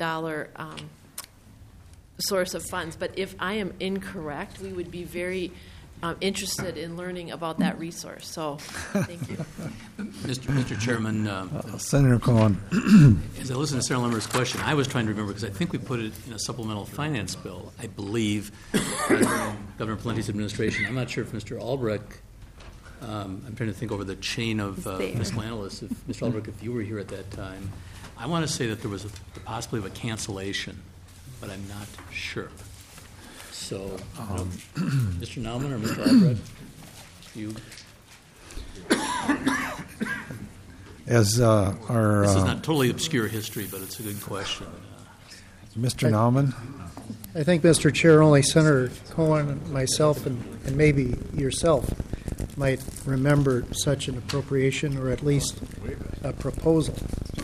source of funds. But if I am incorrect, we would be very interested in learning about that resource. So thank you. Mr. Chairman, Senator Cohen. as I listened to Senator Limmer's question, I was trying to remember because I think we put it in a supplemental finance bill, I believe, during Governor Palente's administration. I'm not sure if Mr. Albrecht, I'm trying to think over the chain of fiscal analysts, if Mr. Albrecht, if you were here at that time. I want to say that there was the possibility of a cancellation, but I'm not sure. So, Mr. Naumann or Mr. Albrecht, you. As our this is not totally obscure history, but it's a good question. Mr. Naumann. I think, Mr. Chair, only Senator Cohen, myself, and maybe yourself might remember such an appropriation, or at least a proposal.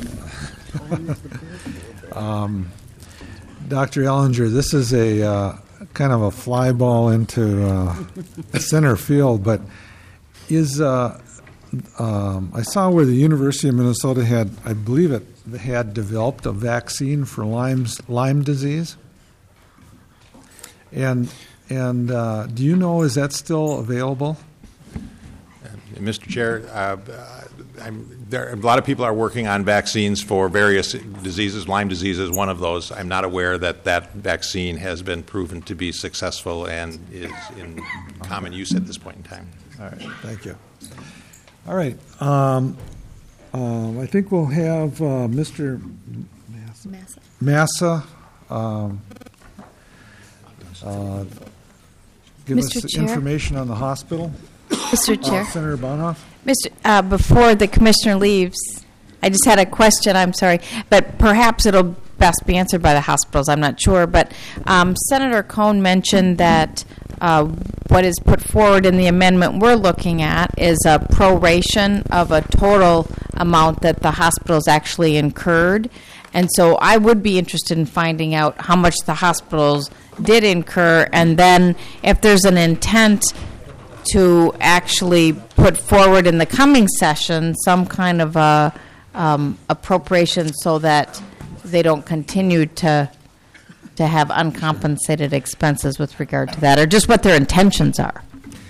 Dr. Ellinger, this is a kind of a fly ball into center field, but is I saw where the University of Minnesota had, I believe it had developed a vaccine for Lyme disease, and do you know, is that still available? Mr. Chair, a lot of people are working on vaccines for various diseases. Lyme disease is one of those. I'm not aware that vaccine has been proven to be successful and is in common use at this point in time. All right, thank you. All right, I think we'll have Mr. Massa give Mr. us Chair? information on the hospital. Mr. Chair. Senator Bonhoff. Before the commissioner leaves, I just had a question, I'm sorry, but perhaps it'll best be answered by the hospitals, I'm not sure. But Senator Cohn mentioned that what is put forward in the amendment we're looking at is a proration of a total amount that the hospitals actually incurred. And so I would be interested in finding out how much the hospitals did incur, and then if there's an intent to actually put forward in the coming session some kind of a appropriation so that they don't continue to have uncompensated expenses with regard to that, or just what their intentions are.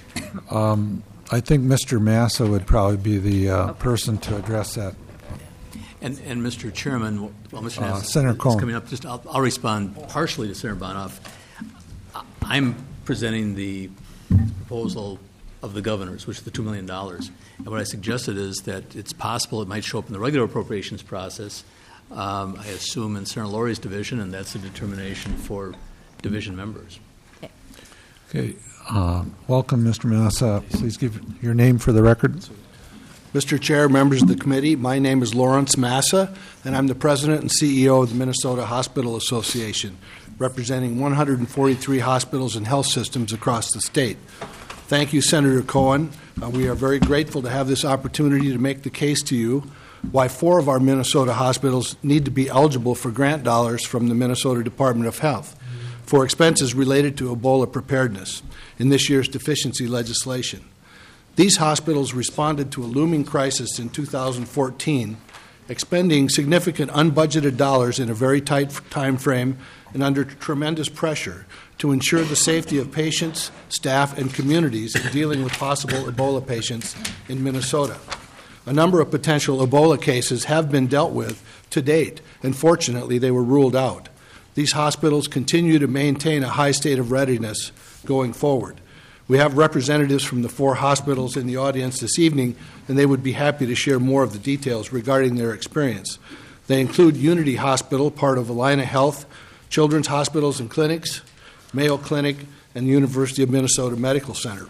I think Mr. Massa would probably be the person to address that. And Mr. Chairman, while Mr. Massa Senator Cohen is coming up, I'll respond partially to Senator Bonhoff. I'm presenting the proposal of the governors, which is the $2 million. And what I suggested is that it's possible it might show up in the regular appropriations process, I assume in Senator Laurie's division, and that's a determination for division members. Okay. Welcome, Mr. Massa. Please give your name for the record. Mr. Chair, members of the committee, my name is Lawrence Massa, and I'm the president and CEO of the Minnesota Hospital Association, representing 143 hospitals and health systems across the state. Thank you, Senator Cohen. We are very grateful to have this opportunity to make the case to you why 4 of our Minnesota hospitals need to be eligible for grant dollars from the Minnesota Department of Health for expenses related to Ebola preparedness in this year's deficiency legislation. These hospitals responded to a looming crisis in 2014 expending significant unbudgeted dollars in a very tight time frame and under tremendous pressure to ensure the safety of patients, staff, and communities in dealing with possible Ebola patients in Minnesota. A number of potential Ebola cases have been dealt with to date, and fortunately they were ruled out. These hospitals continue to maintain a high state of readiness going forward. We have representatives from the 4 hospitals in the audience this evening, and they would be happy to share more of the details regarding their experience. They include Unity Hospital, part of Allina Health, Children's Hospitals and Clinics, Mayo Clinic, and the University of Minnesota Medical Center.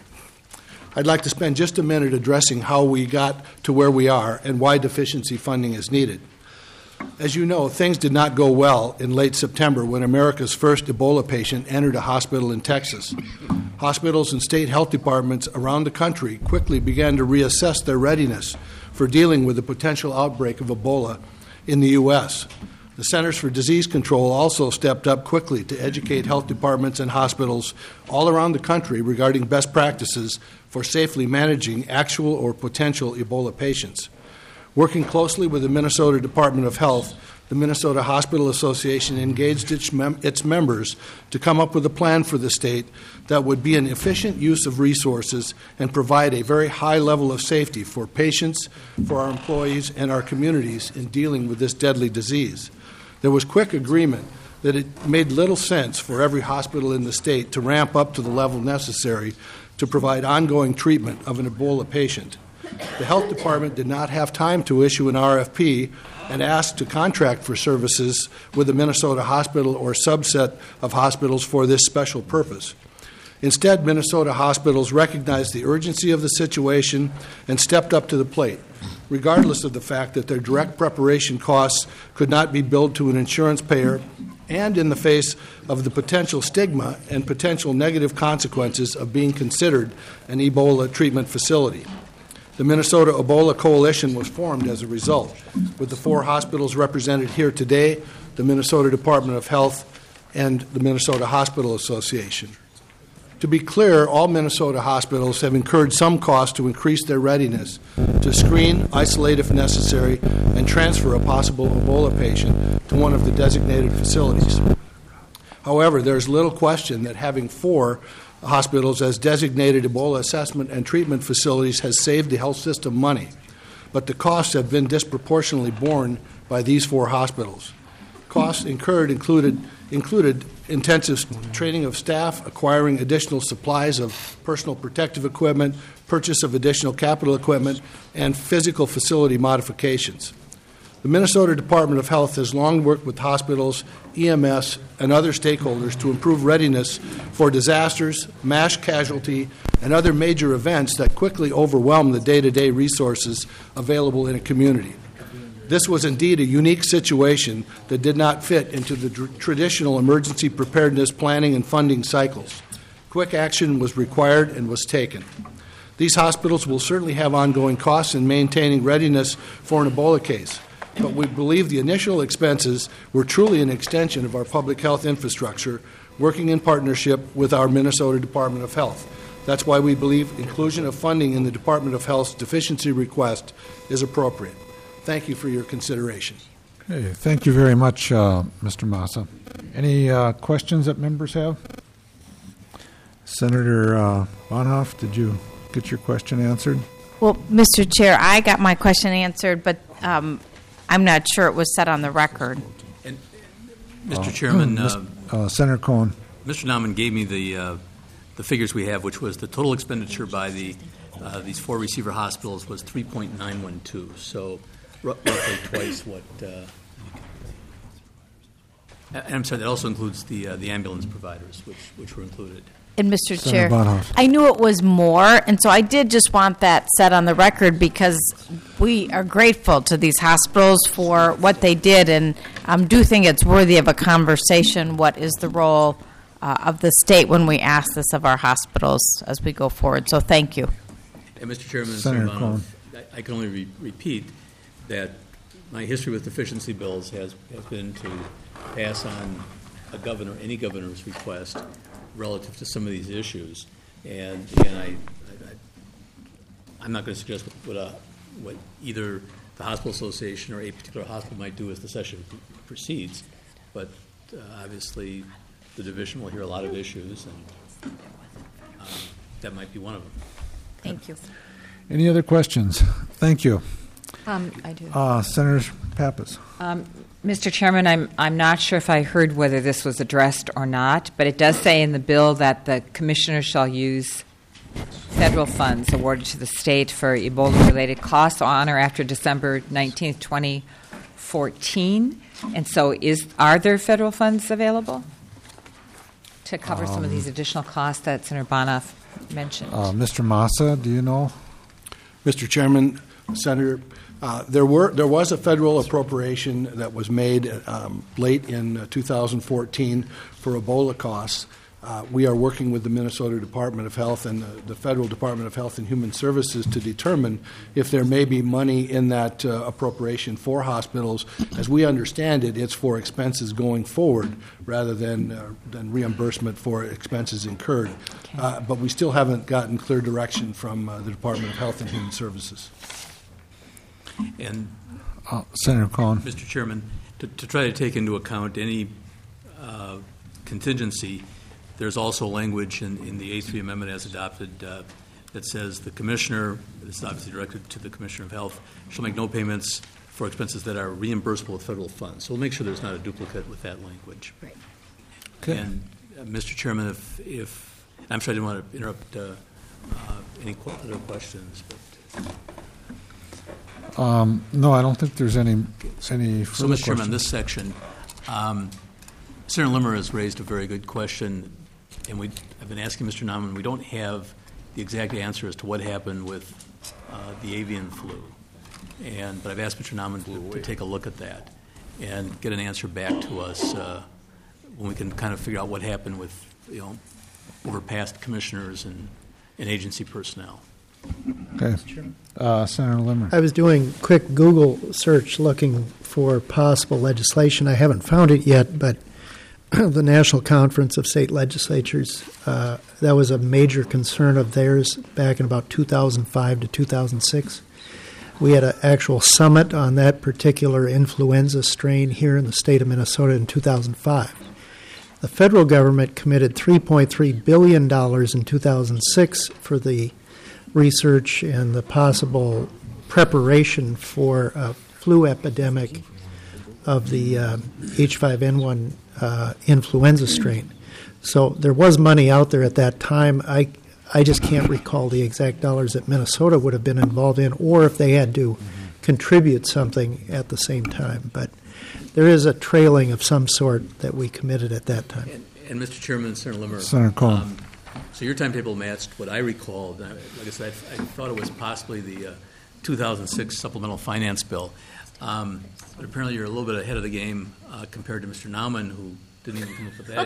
I'd like to spend just a minute addressing how we got to where we are and why deficiency funding is needed. As you know, things did not go well in late September when America's first Ebola patient entered a hospital in Texas. Hospitals and state health departments around the country quickly began to reassess their readiness for dealing with the potential outbreak of Ebola in the U.S. The Centers for Disease Control also stepped up quickly to educate health departments and hospitals all around the country regarding best practices for safely managing actual or potential Ebola patients. Working closely with the Minnesota Department of Health, the Minnesota Hospital Association engaged its members to come up with a plan for the state that would be an efficient use of resources and provide a very high level of safety for patients, for our employees, and our communities in dealing with this deadly disease. There was quick agreement that it made little sense for every hospital in the state to ramp up to the level necessary to provide ongoing treatment of an Ebola patient. The health department did not have time to issue an RFP and asked to contract for services with the Minnesota hospital or subset of hospitals for this special purpose. Instead, Minnesota hospitals recognized the urgency of the situation and stepped up to the plate, regardless of the fact that their direct preparation costs could not be billed to an insurance payer and in the face of the potential stigma and potential negative consequences of being considered an Ebola treatment facility. The Minnesota Ebola Coalition was formed as a result, with the 4 hospitals represented here today, the Minnesota Department of Health, and the Minnesota Hospital Association. To be clear, all Minnesota hospitals have incurred some cost to increase their readiness to screen, isolate if necessary, and transfer a possible Ebola patient to one of the designated facilities. However, there is little question that having 4 hospitals as designated Ebola assessment and treatment facilities has saved the health system money, but the costs have been disproportionately borne by these 4 hospitals. Costs incurred included intensive training of staff, acquiring additional supplies of personal protective equipment, purchase of additional capital equipment, and physical facility modifications. The Minnesota Department of Health has long worked with hospitals, EMS, and other stakeholders to improve readiness for disasters, mass casualty, and other major events that quickly overwhelm the day-to-day resources available in a community. This was indeed a unique situation that did not fit into the traditional emergency preparedness planning and funding cycles. Quick action was required and was taken. These hospitals will certainly have ongoing costs in maintaining readiness for an Ebola case, but we believe the initial expenses were truly an extension of our public health infrastructure, working in partnership with our Minnesota Department of Health. That's why we believe inclusion of funding in the Department of Health's deficiency request is appropriate. Thank you for your consideration. Okay, thank you very much, Mr. Massa. Any questions that members have? Senator Bonhoeff, did you get your question answered? Well, Mr. Chair, I got my question answered, but I'm not sure it was set on the record. And, Mr. Chairman, Senator Cohen. Mr. Nauman gave me the figures we have, which was the total expenditure by these 4 receiver hospitals was $3.912. So roughly twice what. And I'm sorry, that also includes the ambulance providers, which were included. And Mr. Senator Chair, Bonhoeff. I knew it was more, and so I did just want that set on the record because we are grateful to these hospitals for what they did, and do think it's worthy of a conversation. What is the role of the state when we ask this of our hospitals as we go forward? So thank you. And Mr. Chairman, Senator Bonhoeff, I can only repeat that my history with deficiency bills has been to pass on any governor's request relative to some of these issues. And again, I'm not going to suggest what either the hospital association or a particular hospital might do as the session proceeds. But obviously, the division will hear a lot of issues, and that might be one of them. Thank you. Any other questions? Thank you. I do. Senator Pappas. Mr. Chairman, I'm not sure if I heard whether this was addressed or not, but it does say in the bill that the commissioner shall use federal funds awarded to the state for Ebola-related costs on or after December 19th, 2014. And so are there federal funds available to cover some of these additional costs that Senator Bonoff mentioned? Mr. Massa, do you know? Mr. Chairman, Senator, there was a federal appropriation that was made late in 2014 for Ebola costs. We are working with the Minnesota Department of Health and the Federal Department of Health and Human Services to determine if there may be money in that appropriation for hospitals. As we understand it, it's for expenses going forward rather than reimbursement for expenses incurred. Okay. But we still haven't gotten clear direction from the Department of Health and Human Services. And Senator Cohen. Mr. Chairman, to try to take into account any contingency, there's also language in the A3 amendment as adopted that says the commissioner, this is obviously directed to the Commissioner of Health, shall make no payments for expenses that are reimbursable with federal funds. So we'll make sure there's not a duplicate with that language. Right. Okay. And Mr. Chairman, if I'm sorry, I didn't want to interrupt any other questions, but. No, I don't think there's any So, further Mr. Chairman, questions. this section, Senator Limmer has raised a very good question, and I've been asking Mr. Nauman, we don't have the exact answer as to what happened with the avian flu. But I've asked Mr. Nauman to take a look at that and get an answer back to us when we can kind of figure out what happened with, over past commissioners and agency personnel. Okay. Senator Limmer. I was doing a quick Google search looking for possible legislation. I haven't found it yet, but the National Conference of State Legislatures, that was a major concern of theirs back in about 2005 to 2006. We had an actual summit on that particular influenza strain here in the state of Minnesota in 2005. The federal government committed $3.3 billion in 2006 for the research and the possible preparation for a flu epidemic of the H5N1 influenza strain. So there was money out there at that time. I just can't recall the exact dollars that Minnesota would have been involved in or if they had to contribute something at the same time. But there is a trailing of some sort that we committed at that time. And Mr. Chairman, Senator Limmer. Senator Cohen. So your timetable matched what I recalled. Like I said, I thought it was possibly the 2006 supplemental finance bill. But apparently you're a little bit ahead of the game compared to Mr. Nauman, who didn't even come up with that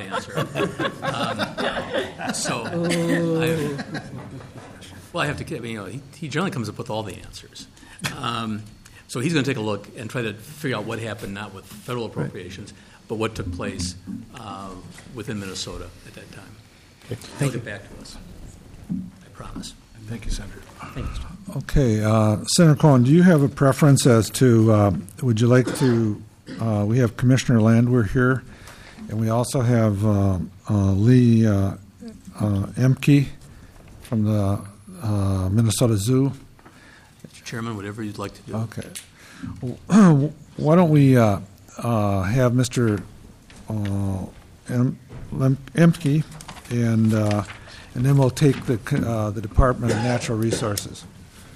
answer. I have to, he generally comes up with all the answers. So he's going to take a look and try to figure out what happened, not with federal appropriations, but what took place within Minnesota at that time. He'll get back to us. I promise. Thank you, Senator. Thank you. Okay. Senator Cohen, do you have a preference as to, would you like to, we have Commissioner Landwehr here, and we also have Lee Emke from the Minnesota Zoo. Mr. Chairman, whatever you'd like to do. Okay. Why don't we have Mr. Emke, and then we'll take the Department of Natural Resources.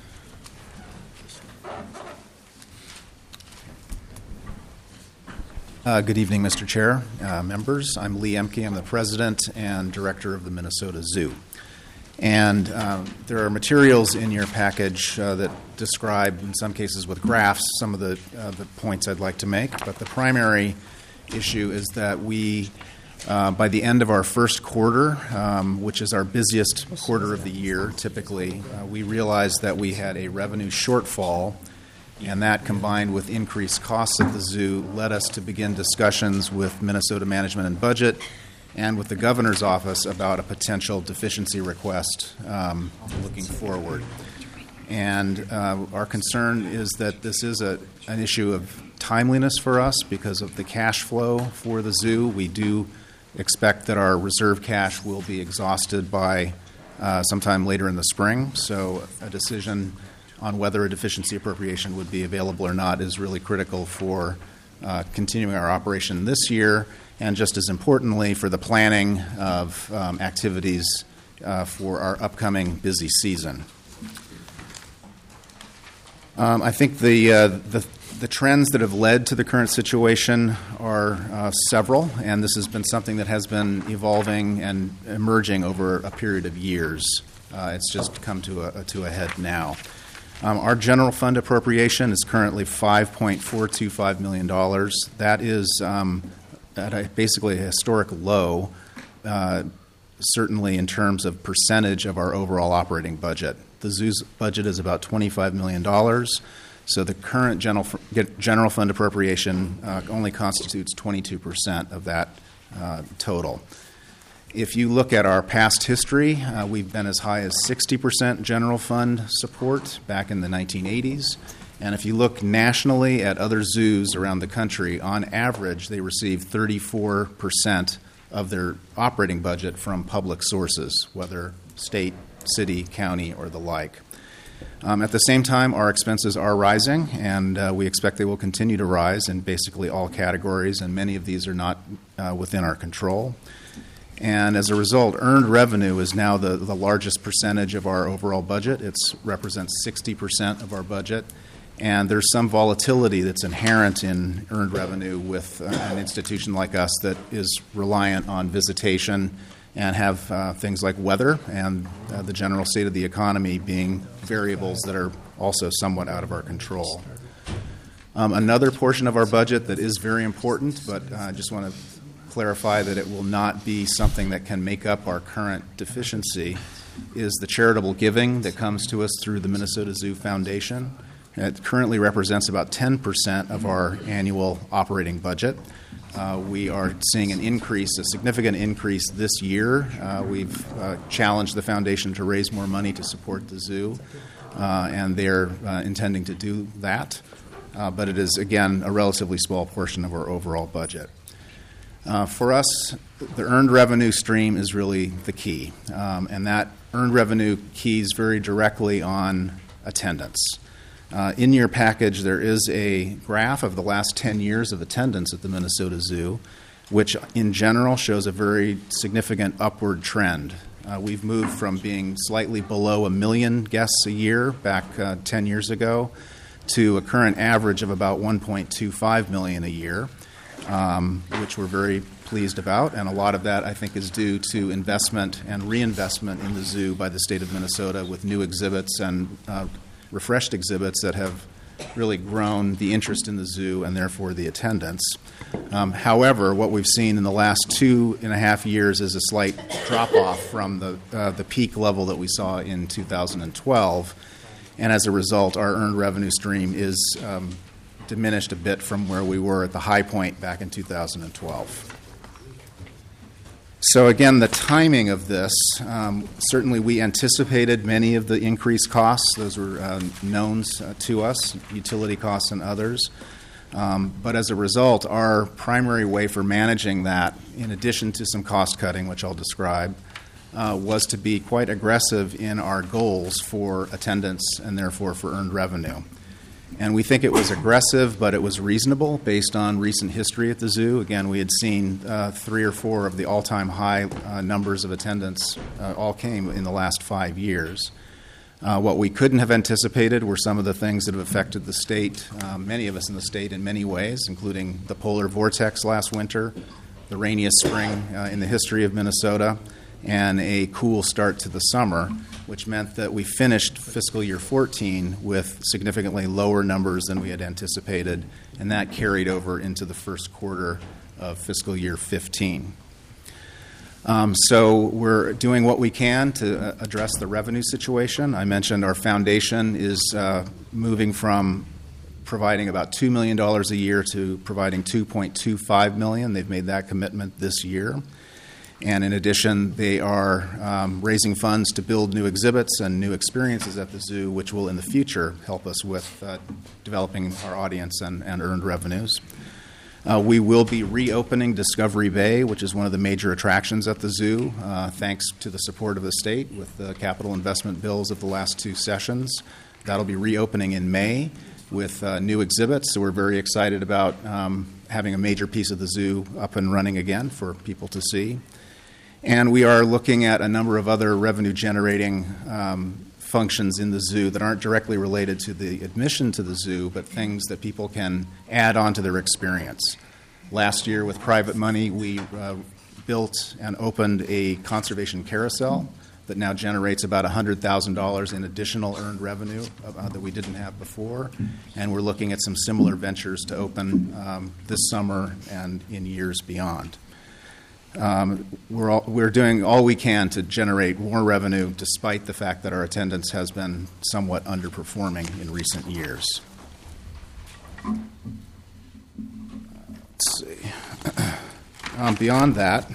Good evening, Mr. Chair, members. I'm Lee Emke. I'm the president and director of the Minnesota Zoo. And there are materials in your package that describe, in some cases with graphs, some of the points I'd like to make. But the primary issue is that we, by the end of our first quarter, which is our busiest quarter of the year, typically, we realized that we had a revenue shortfall, and that combined with increased costs at the zoo led us to begin discussions with Minnesota Management and Budget and with the governor's office about a potential deficiency request looking forward. And our concern is that this is an issue of timeliness for us because of the cash flow for the zoo. We do expect that our reserve cash will be exhausted by sometime later in the spring. So a decision on whether a deficiency appropriation would be available or not is really critical for continuing our operation this year, and just as importantly, for the planning of activities for our upcoming busy season. I think the trends that have led to the current situation are several, and this has been something that has been evolving and emerging over a period of years. It's just come to a head now. Our general fund appropriation is currently $5.425 million. That is at basically a historic low, certainly in terms of percentage of our overall operating budget. The zoo's budget is about $25 million, so the current general fund appropriation only constitutes 22% of that total. If you look at our past history, we've been as high as 60% general fund support back in the 1980s. And if you look nationally at other zoos around the country, on average, they receive 34% of their operating budget from public sources, whether state, city, county, or the like. At the same time, our expenses are rising, and we expect they will continue to rise in basically all categories, and many of these are not within our control. And as a result, earned revenue is now the largest percentage of our overall budget. It represents 60% of our budget. And there's some volatility that's inherent in earned revenue with an institution like us that is reliant on visitation and have things like weather and the general state of the economy being variables that are also somewhat out of our control. Another portion of our budget that is very important, but I just want to clarify that it will not be something that can make up our current deficiency, is the charitable giving that comes to us through the Minnesota Zoo Foundation. It currently represents about 10% of our annual operating budget. We are seeing an increase, a significant increase this year. We've challenged the foundation to raise more money to support the zoo, and they're intending to do that. But it is, again, a relatively small portion of our overall budget. For us, the earned revenue stream is really the key, and that earned revenue keys very directly on attendance. In your package, there is a graph of the last 10 years of attendance at the Minnesota Zoo, which in general shows a very significant upward trend. We've moved from being slightly below 1 million guests a year back 10 years ago to a current average of about 1.25 million a year, which we're very pleased about. And a lot of that, I think, is due to investment and reinvestment in the zoo by the state of Minnesota with new exhibits and refreshed exhibits that have really grown the interest in the zoo and therefore the attendance. However, what we've seen in the last 2.5 years is a slight drop-off from the peak level that we saw in 2012. And as a result, our earned revenue stream is diminished a bit from where we were at the high point back in 2012. So again, the timing of this, certainly we anticipated many of the increased costs. Those were knowns to us, utility costs and others. But as a result, our primary way for managing that, in addition to some cost cutting, which I'll describe, was to be quite aggressive in our goals for attendance and therefore for earned revenue. And we think it was aggressive, but it was reasonable based on recent history at the zoo. Again, we had seen 3 or 4 of the all-time high numbers of attendance all came in the last 5 years. What we couldn't have anticipated were some of the things that have affected the state, many of us in the state in many ways, including the polar vortex last winter, the rainiest spring in the history of Minnesota, and a cool start to the summer, which meant that we finished fiscal year 14 with significantly lower numbers than we had anticipated, and that carried over into the first quarter of fiscal year 15. So we're doing what we can to address the revenue situation. I mentioned our foundation is moving from providing about $2 million a year to providing $2.25 million. They've made that commitment this year. And in addition, they are raising funds to build new exhibits and new experiences at the zoo, which will in the future help us with developing our audience and earned revenues. We will be reopening Discovery Bay, which is one of the major attractions at the zoo, thanks to the support of the state with the capital investment bills of the last 2 sessions. That'll be reopening in May with new exhibits, so we're very excited about having a major piece of the zoo up and running again for people to see. And we are looking at a number of other revenue-generating functions in the zoo that aren't directly related to the admission to the zoo, but things that people can add on to their experience. Last year, with private money, we built and opened a conservation carousel that now generates about $100,000 in additional earned revenue that we didn't have before. And we're looking at some similar ventures to open this summer and in years beyond. We're doing all we can to generate more revenue despite the fact that our attendance has been somewhat underperforming in recent years. Let's see. Beyond that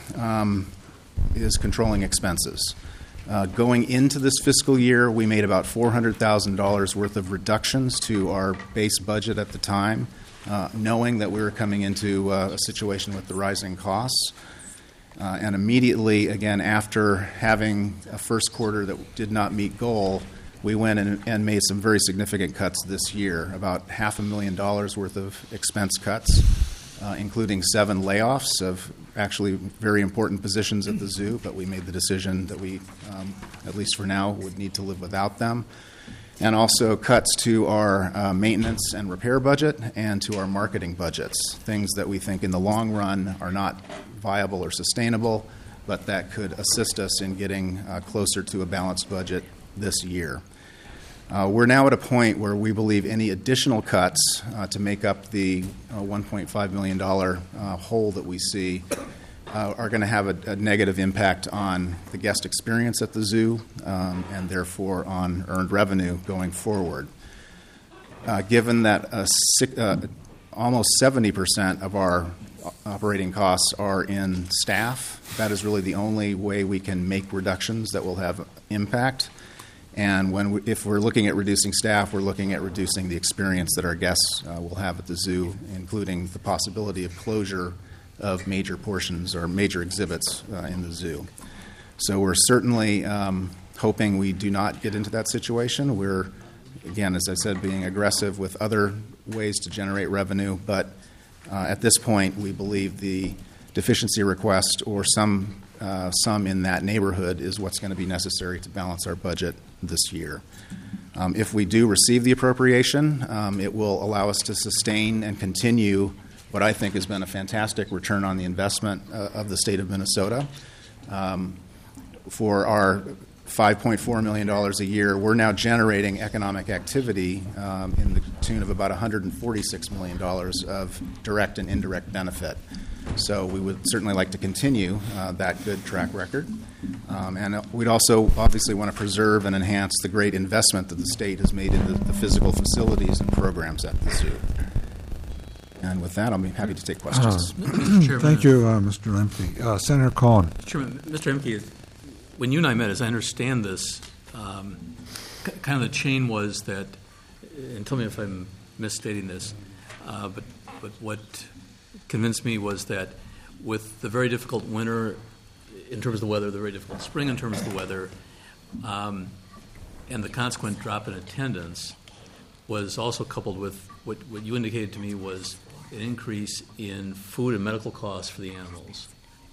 is controlling expenses. Going into this fiscal year, we made about $400,000 worth of reductions to our base budget at the time, knowing that we were coming into a situation with the rising costs. And immediately, again, after having a first quarter that did not meet goal, we went and made some very significant cuts this year, about $500,000 worth of expense cuts, including 7 layoffs of actually very important positions at the zoo, but we made the decision that we, at least for now, would need to live without them. And also cuts to our maintenance and repair budget and to our marketing budgets, things that we think in the long run are not viable or sustainable, but that could assist us in getting closer to a balanced budget this year. We're now at a point where we believe any additional cuts to make up the $1.5 million hole that we see are going to have a negative impact on the guest experience at the zoo and therefore on earned revenue going forward. Given that almost 70% of our operating costs are in staff, that is really the only way we can make reductions that will have impact. And if we're looking at reducing staff, we're looking at reducing the experience that our guests will have at the zoo, including the possibility of closure of major portions or major exhibits in the zoo. So we're certainly hoping we do not get into that situation. We're, again, as I said, being aggressive with other ways to generate revenue, but at this point we believe the deficiency request or some in that neighborhood is what's going to be necessary to balance our budget this year. If we do receive the appropriation, it will allow us to sustain and continue what I think has been a fantastic return on the investment of the state of Minnesota. For our $5.4 million a year, we're now generating economic activity in the tune of about $146 million of direct and indirect benefit. So we would certainly like to continue that good track record. And we'd also obviously want to preserve and enhance the great investment that the state has made in the physical facilities and programs at the zoo. And with that, I'll be happy to take questions. Thank you, Mr. Lemke. Senator Cohen. Chairman, Mr. Lemke, when you and I met, as I understand this, kind of the chain was that, and tell me if I'm misstating this, but what convinced me was that with the very difficult winter in terms of the weather, the very difficult spring in terms of the weather, and the consequent drop in attendance was also coupled with what you indicated to me was an increase in food and medical costs for the animals,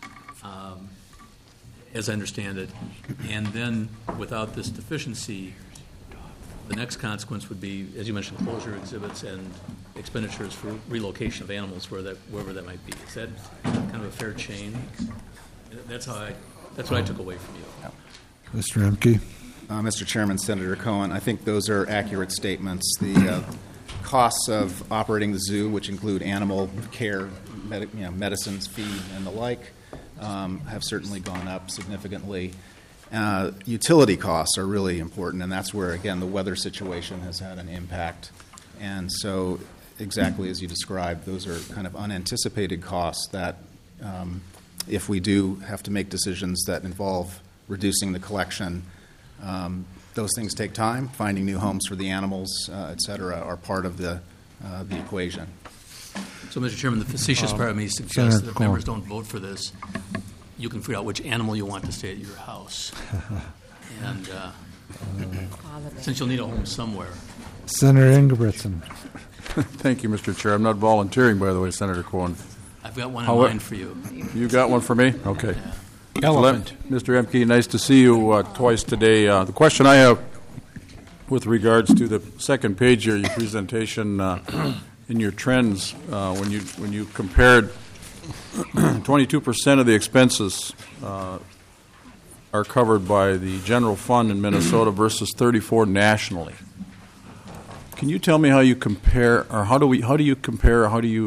as I understand it. And then without this deficiency, the next consequence would be, as you mentioned, closure exhibits and expenditures for relocation of animals wherever that might be. Is that kind of a fair chain? That's what I took away from you. Mr. Lemke. Mr. Chairman, Senator Cohen, I think those are accurate statements. The costs of operating the zoo, which include animal care, medicines, feed, and the like, have certainly gone up significantly. Utility costs are really important, and that's where, again, the weather situation has had an impact. And so, exactly as you described, those are kind of unanticipated costs that if we do have to make decisions that involve reducing the collection. Those things take time. Finding new homes for the animals, et cetera, are part of the equation. So, Mr. Chairman, the facetious part of me suggests that if members don't vote for this, you can figure out which animal you want to stay at your house. And since you'll need a home somewhere. Senator Ingebrigtsen. Thank you, Mr. Chair. I'm not volunteering, by the way, Senator Cohen. I've got one in mind for you. You got one for me? Okay. Elephant. Mr. Emke, nice to see you twice today. The question I have with regards to the second page of your presentation in your trends, when you compared 22% of the expenses are covered by the general fund in Minnesota versus 34 nationally. Can you tell me how you compare, or how do you compare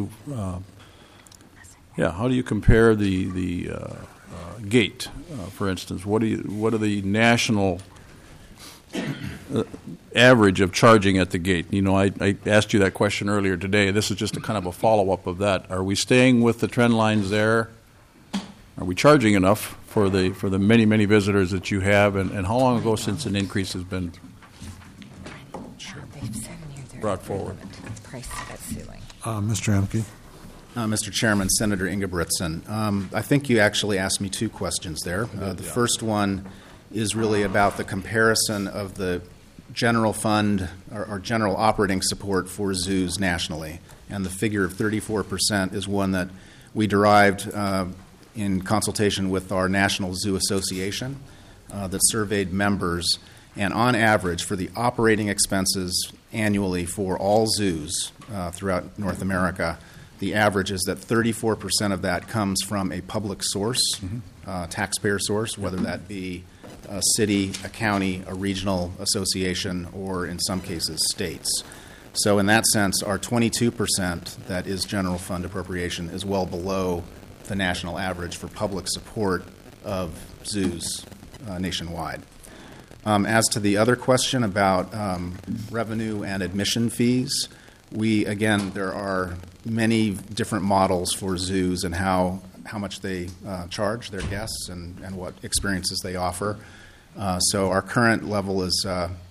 the gate, for instance? What are the national average of charging at the gate? You know, I asked you that question earlier today. This is just a kind of a follow-up of that. Are we staying with the trend lines there? Are we charging enough for the many visitors that you have? And how long ago since an increase has been brought forward? Mr. Emke. Mr. Chairman, Senator Ingebrigtsen, I think you actually asked me two questions there. The first one is really about the comparison of the general fund or general operating support for zoos nationally. And the figure of 34% is one that we derived in consultation with our National Zoo Association that surveyed members. And on average, for the operating expenses annually for all zoos throughout North America, the average is that 34% of that comes from a public source, taxpayer source, whether that be a city, a county, a regional association, or in some cases states. So in that sense, our 22% that is general fund appropriation is well below the national average for public support of zoos nationwide. As to the other question about revenue and admission fees, there are many different models for zoos and how much they charge their guests and what experiences they offer. So our current level is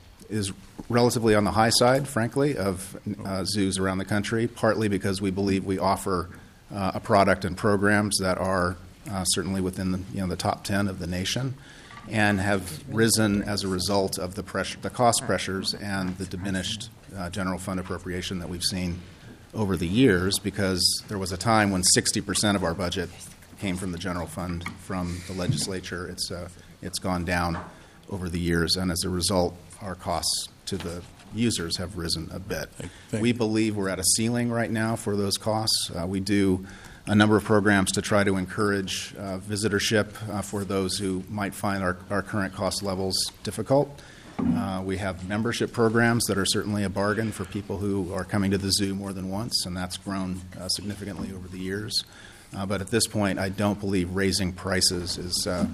relatively on the high side, frankly, of zoos around the country, partly because we believe we offer a product and programs that are certainly within the top 10 of the nation, and have risen as a result of the cost pressures and the diminished general fund appropriation that we've seen over the years, because there was a time when 60% of our budget came from the general fund from the legislature. It's gone down over the years, and as a result, our costs to the users have risen a bit. We believe we're at a ceiling right now for those costs. We do a number of programs to try to encourage visitorship for those who might find our current cost levels difficult. We have membership programs that are certainly a bargain for people who are coming to the zoo more than once, and that's grown significantly over the years. But at this point, I don't believe raising prices is a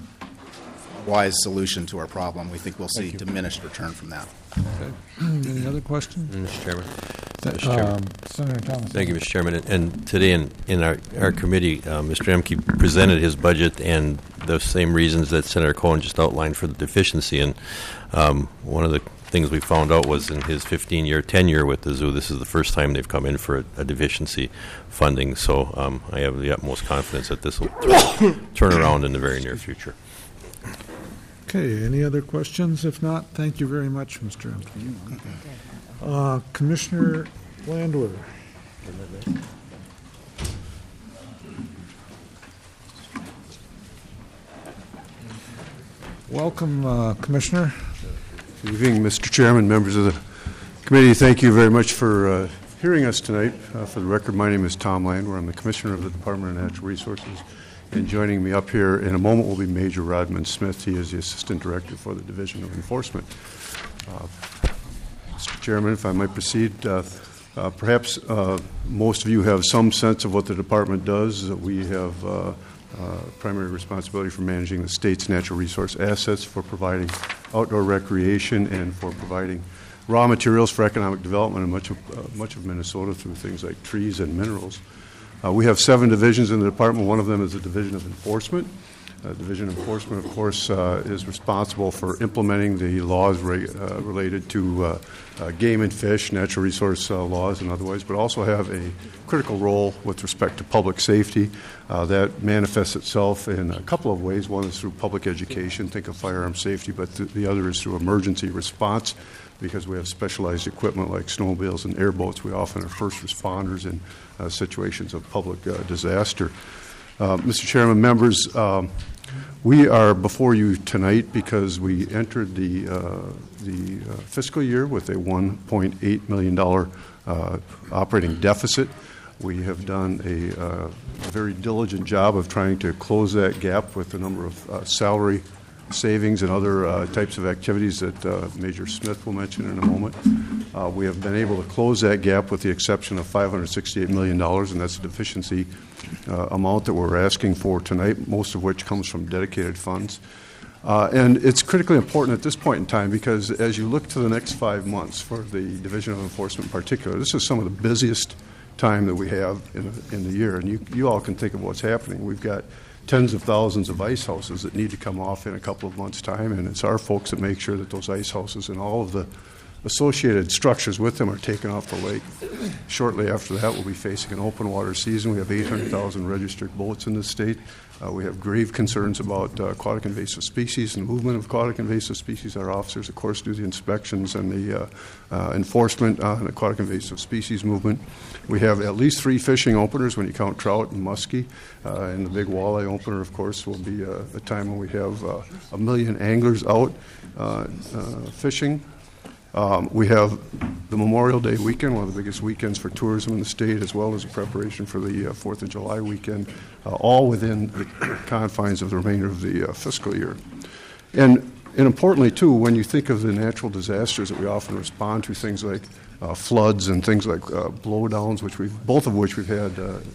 wise solution to our problem. We think we'll see diminished return from that. Okay. Any other questions? Mr. Chairman. Senator Thomas. Thank you, Mr. Chairman. And today in our committee, Mr. Emke presented his budget and the same reasons that Senator Cohen just outlined for the deficiency. And one of the things we found out was in his 15-year tenure with the zoo, this is the first time they've come in for a deficiency funding. So I have the utmost confidence that this will turn around in the very near future. Okay, any other questions? If not, thank you very much, Mr. Emke. Commissioner Landwehr. Welcome, Commissioner. Good evening, Mr. Chairman, members of the committee. Thank you very much for hearing us tonight. For the record, my name is Tom Landwehr. I'm the Commissioner of the Department of Natural Resources. And joining me up here in a moment will be Major Rodman Smith. He is the Assistant Director for the Division of Enforcement. Mr. Chairman, if I might proceed, perhaps most of you have some sense of what the department does. We have primary responsibility for managing the state's natural resource assets, for providing outdoor recreation, and for providing raw materials for economic development in much of Minnesota through things like trees and minerals. We have 7 divisions in the department. One of them is the Division of Enforcement. Division of Enforcement, of course, is responsible for implementing the laws related to game and fish, natural resource laws and otherwise, but also have a critical role with respect to public safety. That manifests itself in a couple of ways. One is through public education, think of firearm safety, but the other is through emergency response. Because we have specialized equipment like snowmobiles and airboats, we often are first responders in situations of public disaster. Mr. Chairman, members, we are before you tonight because we entered the fiscal year with a $1.8 million operating deficit. We have done a very diligent job of trying to close that gap with a number of salary savings and other types of activities that Major Smith will mention in a moment. We have been able to close that gap with the exception of $568 million, and that's a deficiency amount that we're asking for tonight, most of which comes from dedicated funds. And it's critically important at this point in time because as you look to the next 5 months for the Division of Enforcement in particular, this is some of the busiest time that we have in the year. And you all can think of what's happening. We've got tens of thousands of ice houses that need to come off in a couple of months' time, and it's our folks that make sure that those ice houses and all of the associated structures with them are taken off the lake. Shortly after that, we'll be facing an open water season. We have 800,000 registered boats in this state. We have grave concerns about aquatic invasive species and movement of aquatic invasive species. Our officers, of course, do the inspections and the enforcement on aquatic invasive species movement. We have at least 3 fishing openers when you count trout and muskie. And the big walleye opener, of course, will be a time when we have 1 million anglers out fishing. We have the Memorial Day weekend, one of the biggest weekends for tourism in the state, as well as a preparation for the 4th of July weekend, all within the confines of the remainder of the fiscal year. And importantly, too, when you think of the natural disasters that we often respond to, things like floods and things like blowdowns, both of which we've had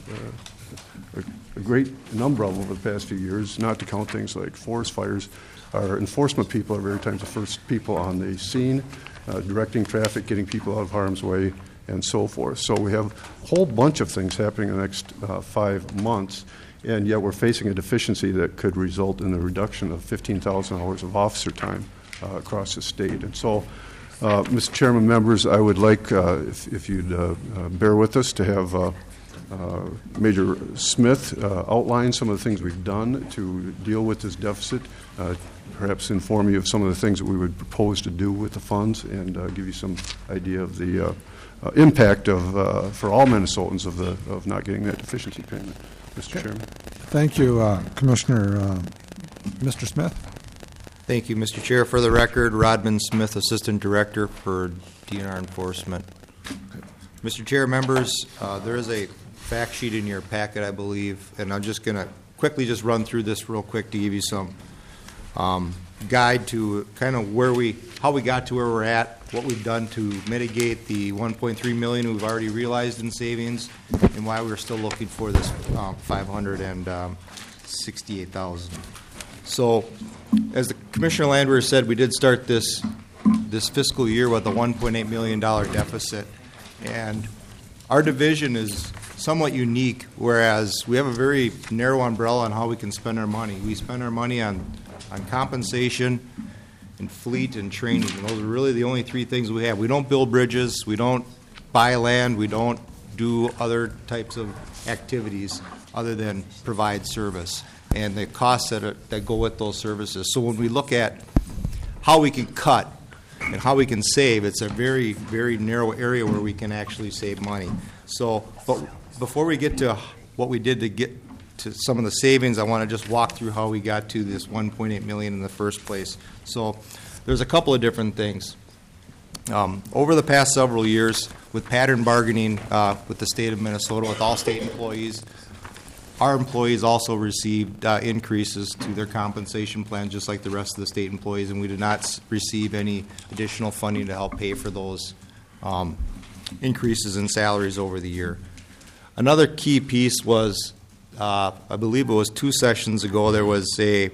a great number of over the past few years, not to count things like forest fires. Our enforcement people are very times the first people on the scene, directing traffic, getting people out of harm's way, and so forth. So we have a whole bunch of things happening in the next 5 months, and yet we're facing a deficiency that could result in a reduction of 15,000 hours of officer time across the state. And so, Mr. Chairman, members, I would like, if you'd bear with us, to have Major Smith outline some of the things we've done to deal with this deficit, perhaps inform you of some of the things that we would propose to do with the funds, and give you some idea of the impact for all Minnesotans of not getting that deficiency payment. Mr. Chairman. Thank you, Commissioner. Mr. Smith. Thank you, Mr. Chair. For the record, Rodman Smith, Assistant Director for DNR Enforcement. Mr. Chair, members, there is a fact sheet in your packet, I believe, and I'm just going to quickly just run through this real quick to give you some guide to kind of how we got to where we're at, what we've done to mitigate the $1.3 million we've already realized in savings, and why we're still looking for this $568,000. So, as the Commissioner Landwehr said, we did start this fiscal year with a $1.8 million deficit, and our division is somewhat unique, whereas we have a very narrow umbrella on how we can spend our money. We spend our money on compensation and fleet and training, and those are really the only 3 things we have. We don't build bridges, we don't buy land, we don't do other types of activities other than provide service and the costs that go with those services. So when we look at how we can cut and how we can save, it's a very, very narrow area where we can actually save money. So, but before we get to what we did to get to some of the savings, I want to just walk through how we got to this $1.8 million in the first place. So there's a couple of different things. Over the past several years, with pattern bargaining with the state of Minnesota, with all state employees, our employees also received increases to their compensation plan, just like the rest of the state employees, and we did not receive any additional funding to help pay for those increases in salaries over the year. Another key piece was, I believe it was 2 sessions ago, there was a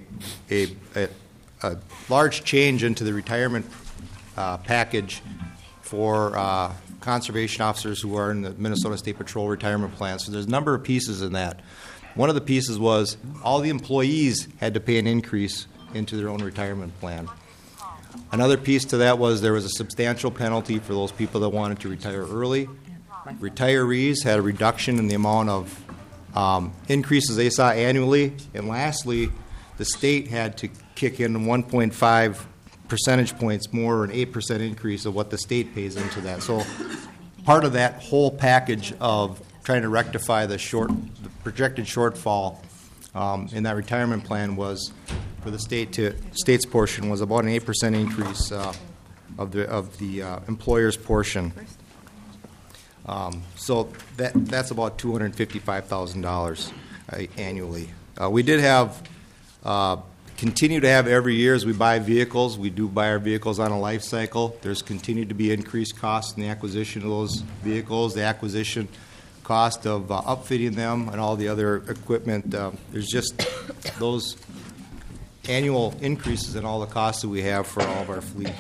large change into the retirement package for conservation officers who are in the Minnesota State Patrol retirement plan. So there's a number of pieces in that. One of the pieces was all the employees had to pay an increase into their own retirement plan. Another piece to that was there was a substantial penalty for those people that wanted to retire early. Retirees had a reduction in the amount of increases they saw annually. And lastly, the state had to kick in 1.5 percentage points more, an 8% increase of what the state pays into that. So part of that whole package of trying to rectify the projected shortfall in that retirement plan was for the state's portion was about an 8% increase of the employer's portion. So that's about $255,000 annually. We did have continue to have every year as we buy vehicles. We do buy our vehicles on a life cycle. There's continued to be increased costs in the acquisition of those vehicles, the acquisition cost of upfitting them, and all the other equipment. There's just those annual increases in all the costs that we have for all of our fleet,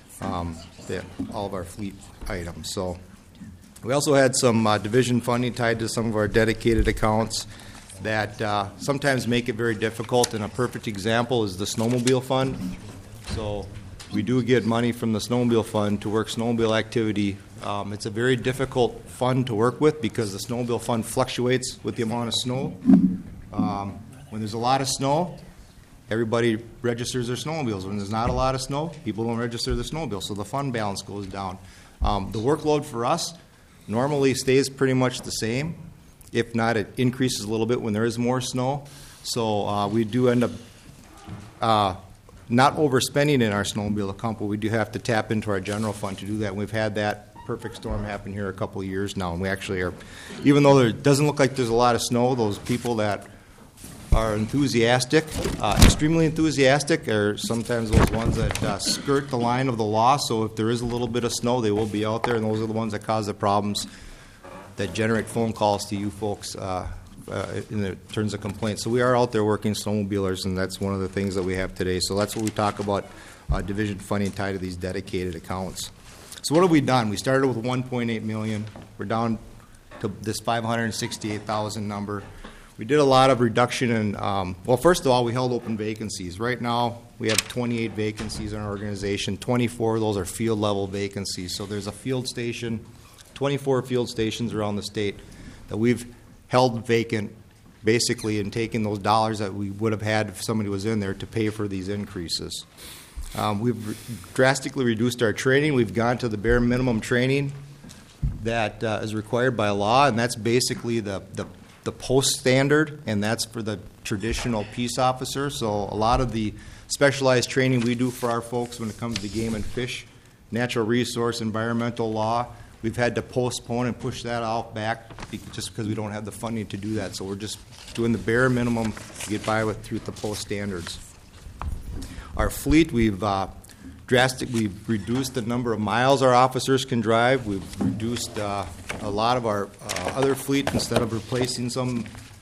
items. So we also had some division funding tied to some of our dedicated accounts that sometimes make it very difficult. And a perfect example is the snowmobile fund. So we do get money from the snowmobile fund to work snowmobile activity. It's a very difficult fund to work with because the snowmobile fund fluctuates with the amount of snow. When there's a lot of snow, everybody registers their snowmobiles. When there's not a lot of snow, people don't register their snowmobiles, so the fund balance goes down. The workload for us normally stays pretty much the same. If not, it increases a little bit when there is more snow. So we do end up not overspending in our snowmobile account, but we do have to tap into our general fund to do that. We've had that perfect storm happen here a couple of years now, and we actually are, even though there doesn't look like there's a lot of snow, those people that are enthusiastic, extremely enthusiastic, are sometimes those ones that skirt the line of the law. So if there is a little bit of snow, they will be out there, and those are the ones that cause the problems that generate phone calls to you folks in terms of complaints. So we are out there working snowmobilers, and that's one of the things that we have today. So that's what we talk about, division funding tied to these dedicated accounts. So what have we done? We started with $1.8 million. We're down to this $568,000 number. We did a lot of reduction in, well, first of all, we held open vacancies. Right now, we have 28 vacancies in our organization. 24 of those are field-level vacancies. So there's a field station, 24 field stations around the state that we've held vacant, basically, and taken those dollars that we would have had if somebody was in there to pay for these increases. We've drastically reduced our training. We've gone to the bare minimum training that is required by law, and that's basically the post standard, and that's for the traditional peace officer. So a lot of the specialized training we do for our folks when it comes to game and fish, natural resource, environmental law, we've had to postpone and push that out back just because we don't have the funding to do that. So we're just doing the bare minimum to get by with through the post standards. Our fleet, we've reduced the number of miles our officers can drive. We've reduced a lot of our other fleet. Instead of replacing some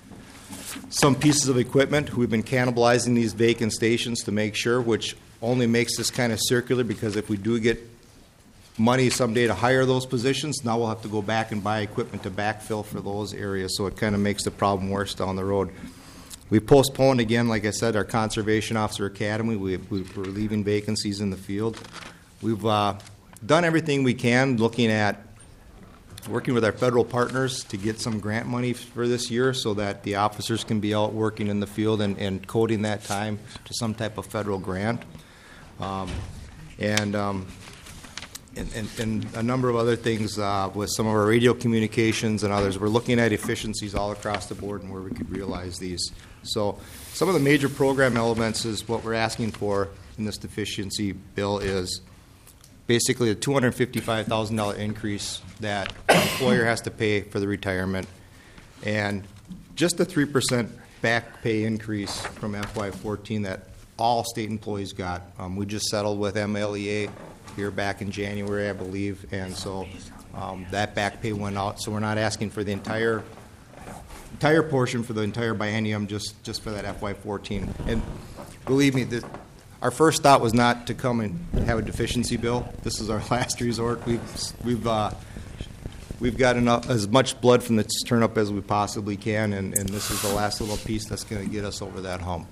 pieces of equipment, we've been cannibalizing these vacant stations to make sure, which only makes this kind of circular, because if we do get money someday to hire those positions, now we'll have to go back and buy equipment to backfill for those areas, so it kind of makes the problem worse down the road. We postponed, again, like I said, our Conservation Officer Academy. We're leaving vacancies in the field. We've done everything we can, looking at working with our federal partners to get some grant money for this year so that the officers can be out working in the field and coding that time to some type of federal grant. And a number of other things with some of our radio communications and others. We're looking at efficiencies all across the board and where we could realize these. So some of the major program elements is what we're asking for in this deficiency bill is basically a $255,000 increase that the employer has to pay for the retirement, and just a 3% back pay increase from FY14 that all state employees got. We just settled with MLEA here back in January, I believe, and so that back pay went out. So we're not asking for the entire portion for the entire biennium, just for that FY14. And believe me, our first thought was not to come and have a deficiency bill. This is our last resort. We've we've got as much blood from this turnip as we possibly can, and this is the last little piece that's going to get us over that hump.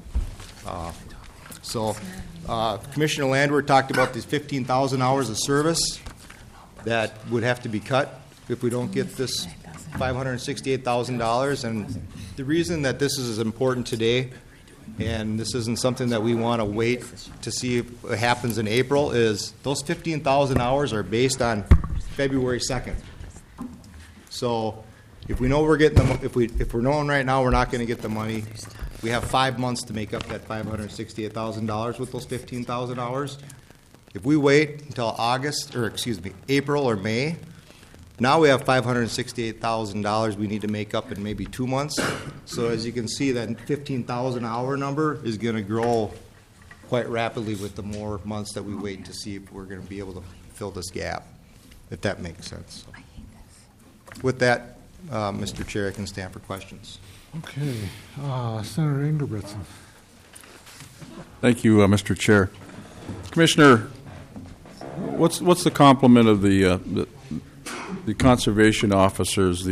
Commissioner Landwehr talked about these 15,000 hours of service that would have to be cut if we don't get this $568,000. And the reason that this is important today, and this isn't something that we want to wait to see if it happens in April, is those 15,000 hours are based on February 2nd. So if we know we're getting them, if we're knowing right now we're not going to get the money, we have 5 months to make up that $568,000 with those 15,000 hours. If we wait until April or May, now we have $568,000 we need to make up in maybe 2 months. So as you can see, that 15,000 hour number is going to grow quite rapidly with the more months that we wait to see if we're going to be able to fill this gap, if that makes sense. With that, Mr. Chair, I can stand for questions. Okay. Senator Ingebrigtsen. Thank you, Mr. Chair. Commissioner, what's the complement of the conservation officers?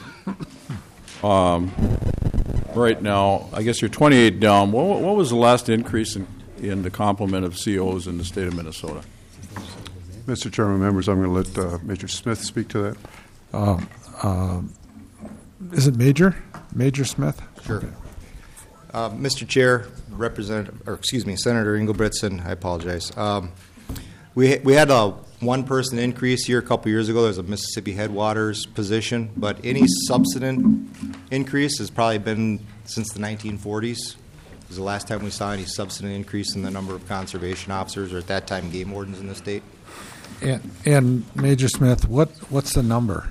Right now, I guess you're 28 down. What was the last increase in the complement of COs in the state of Minnesota? Mr. Chairman, members, I'm going to let Major Smith speak to that. Is it Major Smith? Sure. Okay. Mr. Chair, Senator Ingebrigtsen, I apologize. We had a one-person increase here a couple years ago. There's a Mississippi Headwaters position, but any substantive increase has probably been since the 1940s. It was the last time we saw any substantive increase in the number of conservation officers, or at that time game wardens in the state. And Major Smith, what's the number?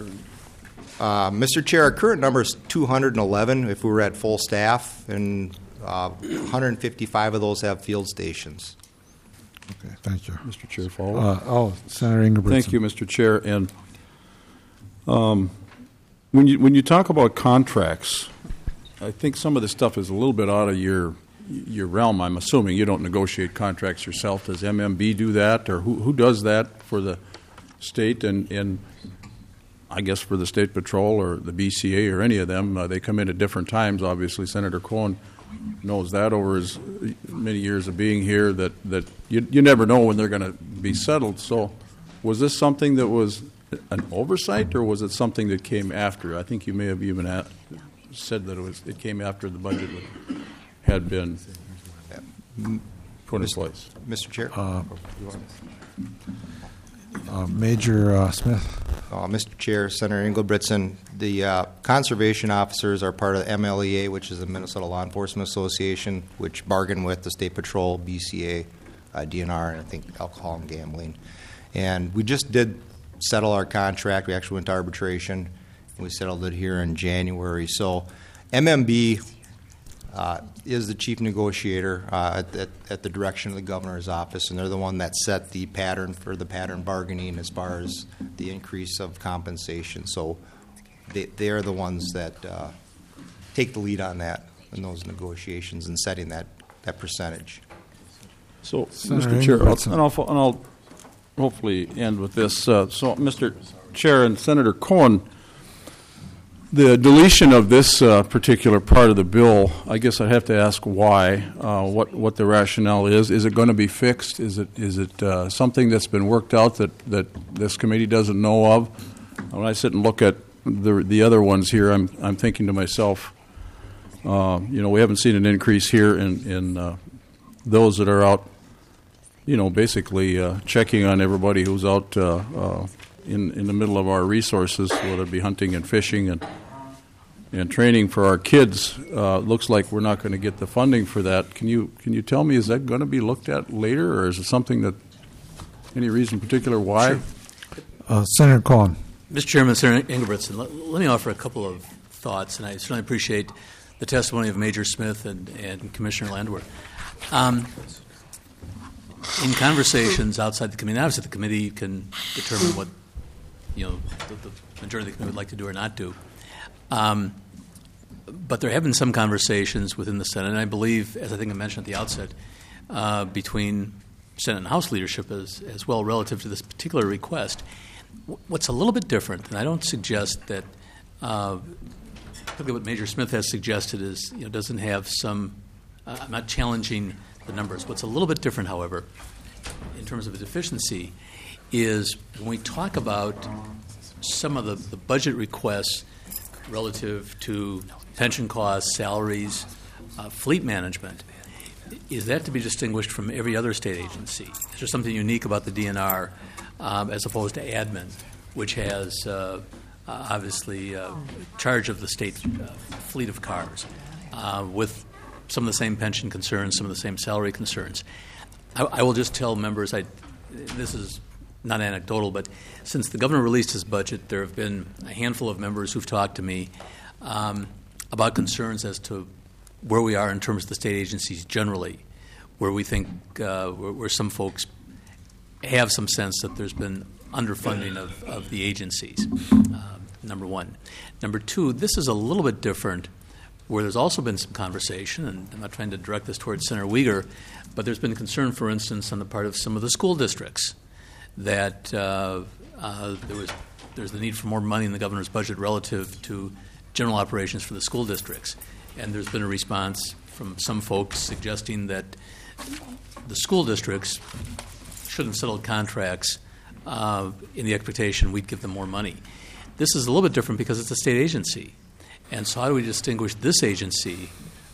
Mr. Chair, our current number is 211 if we were at full staff, and 155 of those have field stations. Okay, thank you. Mr. Chair, follow. Senator Ingebrigtsen. Thank you, Mr. Chair. And when you talk about contracts, I think some of this stuff is a little bit out of your realm. I'm assuming you don't negotiate contracts yourself. Does MMB do that, or who does that for the state and I guess for the State Patrol or the BCA or any of them? They come in at different times. Obviously, Senator Cohen knows that over his many years of being here, that you never know when they're going to be settled. So was this something that was an oversight, or was it something that came after? I think you may have even said that it came after the budget had been put in place. Mr. Chair? Major Smith. Mr. Chair, Senator Ingebrigtsen, the conservation officers are part of the MLEA, which is the Minnesota Law Enforcement Association, which bargain with the State Patrol, BCA, DNR, and I think alcohol and gambling. And we just did settle our contract. We actually went to arbitration. We settled it here in January. So MMB is the chief negotiator at the direction of the governor's office, and they're the one that set the pattern for the pattern bargaining as far as the increase of compensation. So they are the ones that take the lead on that in those negotiations and setting that percentage. So, Mr. Chair, and I'll hopefully end with this. So, Mr. Chair and Senator Cohen, the deletion of this particular part of the bill, I guess I'd have to ask why, what the rationale is. Is it going to be fixed? Is it something that's been worked out that this committee doesn't know of? When I sit and look at the other ones here, I'm thinking to myself, we haven't seen an increase here in those that are out, basically checking on everybody who's out in the middle of our resources, whether it be hunting and fishing and training for our kids. Looks like we're not going to get the funding for that. Can you tell me, is that going to be looked at later, or is it something that any reason particular why? Sure. Senator Cohen. Mr. Chairman, Senator Ingebrigtsen, let me offer a couple of thoughts, and I certainly appreciate the testimony of Major Smith and Commissioner Landwehr. In conversations outside the committee, obviously the committee can determine what the majority of the committee would like to do or not do. But there have been some conversations within the Senate, and I believe, as I think I mentioned at the outset, between Senate and House leadership as well relative to this particular request. What's a little bit different, and I don't suggest that, particularly what Major Smith has suggested is, doesn't have some, I'm not challenging the numbers. What's a little bit different, however, in terms of a deficiency, is when we talk about some of the budget requests relative to pension costs, salaries, fleet management, is that to be distinguished from every other state agency? Is there something unique about the DNR as opposed to admin, which has obviously charge of the state fleet of cars with some of the same pension concerns, some of the same salary concerns? I will just tell members, this is not anecdotal, but since the governor released his budget, there have been a handful of members who've talked to me about concerns as to where we are in terms of the state agencies generally, where we think where some folks have some sense that there's been underfunding of the agencies, number one. Number two, this is a little bit different, where there's also been some conversation, and I'm not trying to direct this towards Senator Uyghur, but there's been concern, for instance, on the part of some of the school districts that there's the need for more money in the governor's budget relative to general operations for the school districts. And there's been a response from some folks suggesting that the school districts shouldn't settle contracts in the expectation we'd give them more money. This is a little bit different because it's a state agency. And so how do we distinguish this agency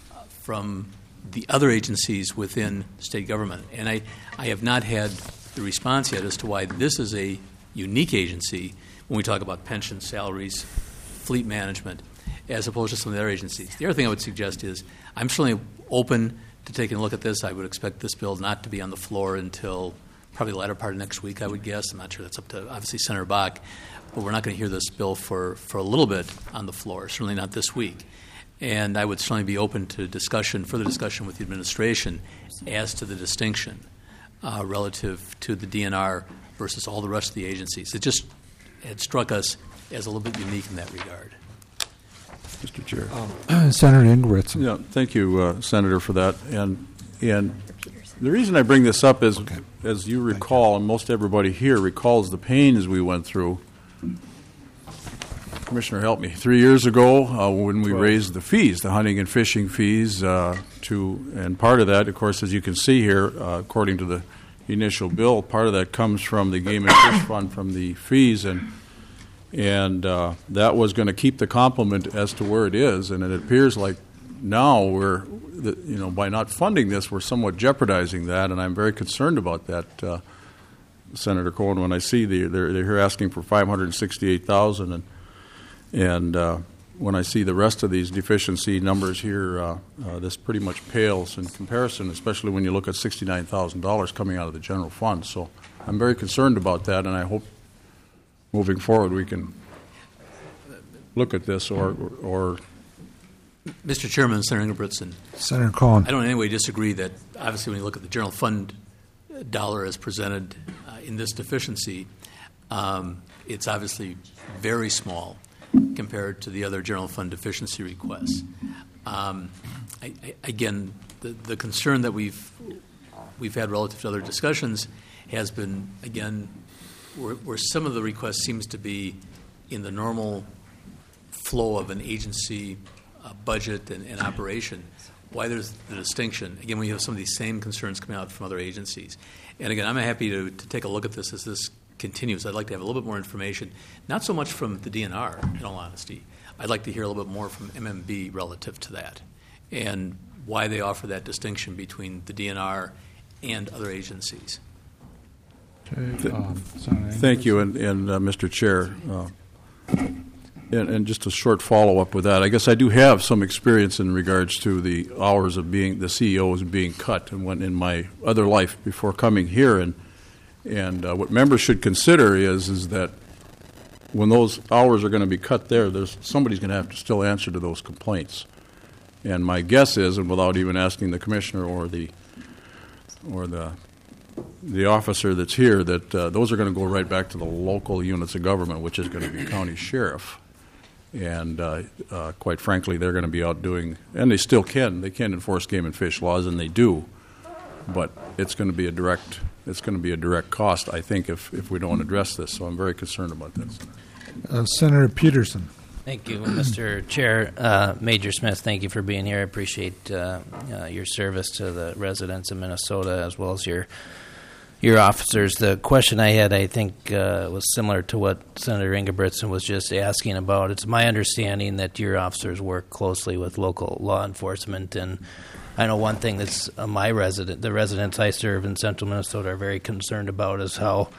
from the other agencies within state government? And I have not had the response yet as to why this is a unique agency when we talk about pension, salaries, fleet management, as opposed to some of the other agencies. The other thing I would suggest is I'm certainly open to taking a look at this. I would expect this bill not to be on the floor until probably the latter part of next week, I would guess. I'm not sure. That's up to, obviously, Senator Bach. But we're not going to hear this bill for a little bit on the floor, certainly not this week. And I would certainly be open to further discussion with the administration as to the distinction relative to the DNR versus all the rest of the agencies. It struck us as a little bit unique in that regard. Mr. Chair. Senator Ingebrigtsen. Yeah, thank you, Senator, for that. And the reason I bring this up is, as you recall, and most everybody here recalls the pains we went through. Commissioner, help me. 3 years ago, when we raised the fees, the hunting and fishing fees, and part of that, of course, as you can see here, according to the initial bill, part of that comes from the Game and Fish Fund from the fees, and that was going to keep the complement as to where it is, and it appears like now by not funding this, we're somewhat jeopardizing that, and I'm very concerned about that, Senator Cohen. When I see they're here asking for $568,000, and when I see the rest of these deficiency numbers here, this pretty much pales in comparison, especially when you look at $69,000 coming out of the general fund. So I'm very concerned about that, and I hope moving forward we can look at this or Mr. Chairman, Senator Ingebrigtsen. Senator Cohen. I don't in any way disagree that obviously when you look at the general fund dollar as presented in this deficiency, it's obviously very small compared to the other general fund deficiency requests. Again, the concern that we've had relative to other discussions has been, again, where some of the requests seems to be in the normal flow of an agency budget and operation, why there's the distinction. Again, we have some of these same concerns coming out from other agencies. And again, I'm happy to take a look at this as this continues. I'd like to have a little bit more information, not so much from the DNR, in all honesty. I'd like to hear a little bit more from MMB relative to that and why they offer that distinction between the DNR and other agencies. Thank you, and Mr. Chair. And just a short follow-up with that. I guess I do have some experience in regards to the hours of being the CEOs being cut, and when in my other life before coming here, and what members should consider is that when those hours are going to be cut somebody's going to have to still answer to those complaints. And my guess is, and without even asking the commissioner or the officer that's here, that those are going to go right back to the local units of government, which is going to be county sheriff. And quite frankly, they're going to be out doing, and they can enforce game and fish laws, and they do, but it's going to be a direct it's going to be a direct cost, I think, if we don't address this. So I'm very concerned about this. Senator Peterson. Thank you, Mr. Chair. Major Smith, thank you for being here. I appreciate your service to the residents of Minnesota as well as your officers. The question I had, I think, was similar to what Senator Ingebrigtsen was just asking about. It's my understanding that your officers work closely with local law enforcement, and I know one thing that's the residents I serve in central Minnesota are very concerned about is how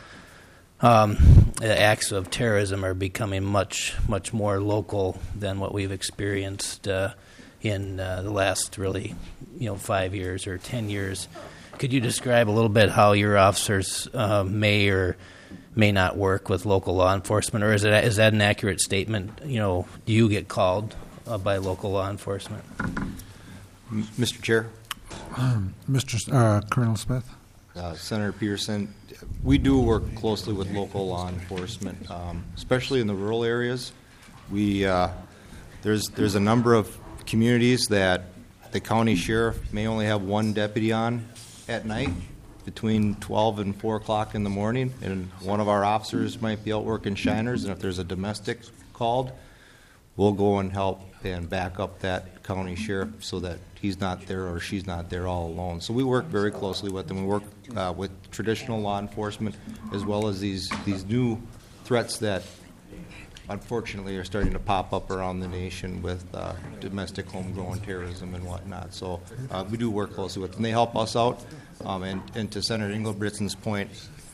acts of terrorism are becoming much more local than what we've experienced in the last really 5 years or 10 years. Could you describe a little bit how your officers may or may not work with local law enforcement, or is that an accurate statement? Do you get called by local law enforcement? Mr. Chair, Colonel Smith, Senator Peterson, we do work closely with local law enforcement, especially in the rural areas. There's a number of communities that the county sheriff may only have one deputy on at night between 12 and 4 o'clock in the morning, and one of our officers might be out working shiners, and if there's a domestic called, we'll go and help and back up that county sheriff so that he's not there or she's not there all alone. So we work very closely with them. We work with traditional law enforcement as well as these new threats that unfortunately are starting to pop up around the nation with domestic homegrown terrorism and whatnot. So we do work closely with them. They help us out. And to Senator Ingebrigtsen's point,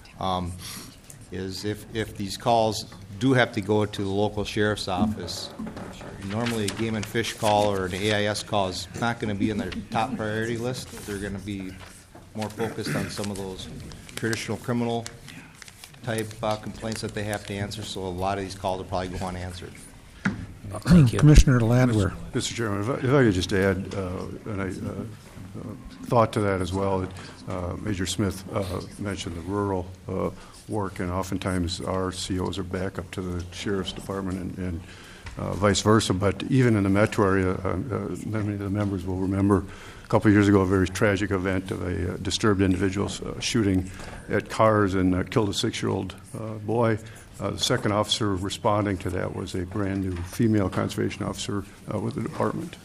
is if these calls do have to go to the local sheriff's office, normally a game and fish call or an AIS call is not going to be in their top priority list. They're going to be more focused on some of those traditional criminal type complaints that they have to answer, so a lot of these calls will probably go unanswered. Thank you. Commissioner Landwehr. Mr. Chairman, if I could just add thought to that as well. Major Smith mentioned the rural work, and oftentimes our COs are back up to the Sheriff's Department and vice versa. But even in the metro area, many of the members will remember a couple of years ago a very tragic event of a disturbed individual shooting at cars and killed a 6-year-old boy. The second officer responding to that was a brand new female conservation officer with the department.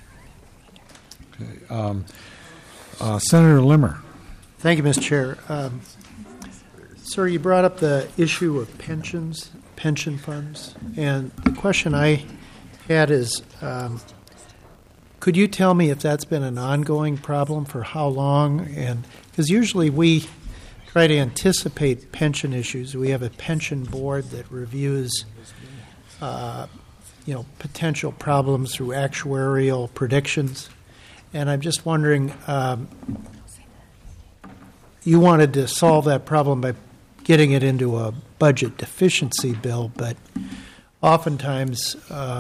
Okay. Senator Limmer. Thank you, Mr. Chair. Sir, you brought up the issue of pension funds, and the question I had is, could you tell me if that's been an ongoing problem, for how long? And because usually we try to anticipate pension issues. We have a pension board that reviews, potential problems through actuarial predictions. And I'm just wondering, you wanted to solve that problem by getting it into a budget deficiency bill, but oftentimes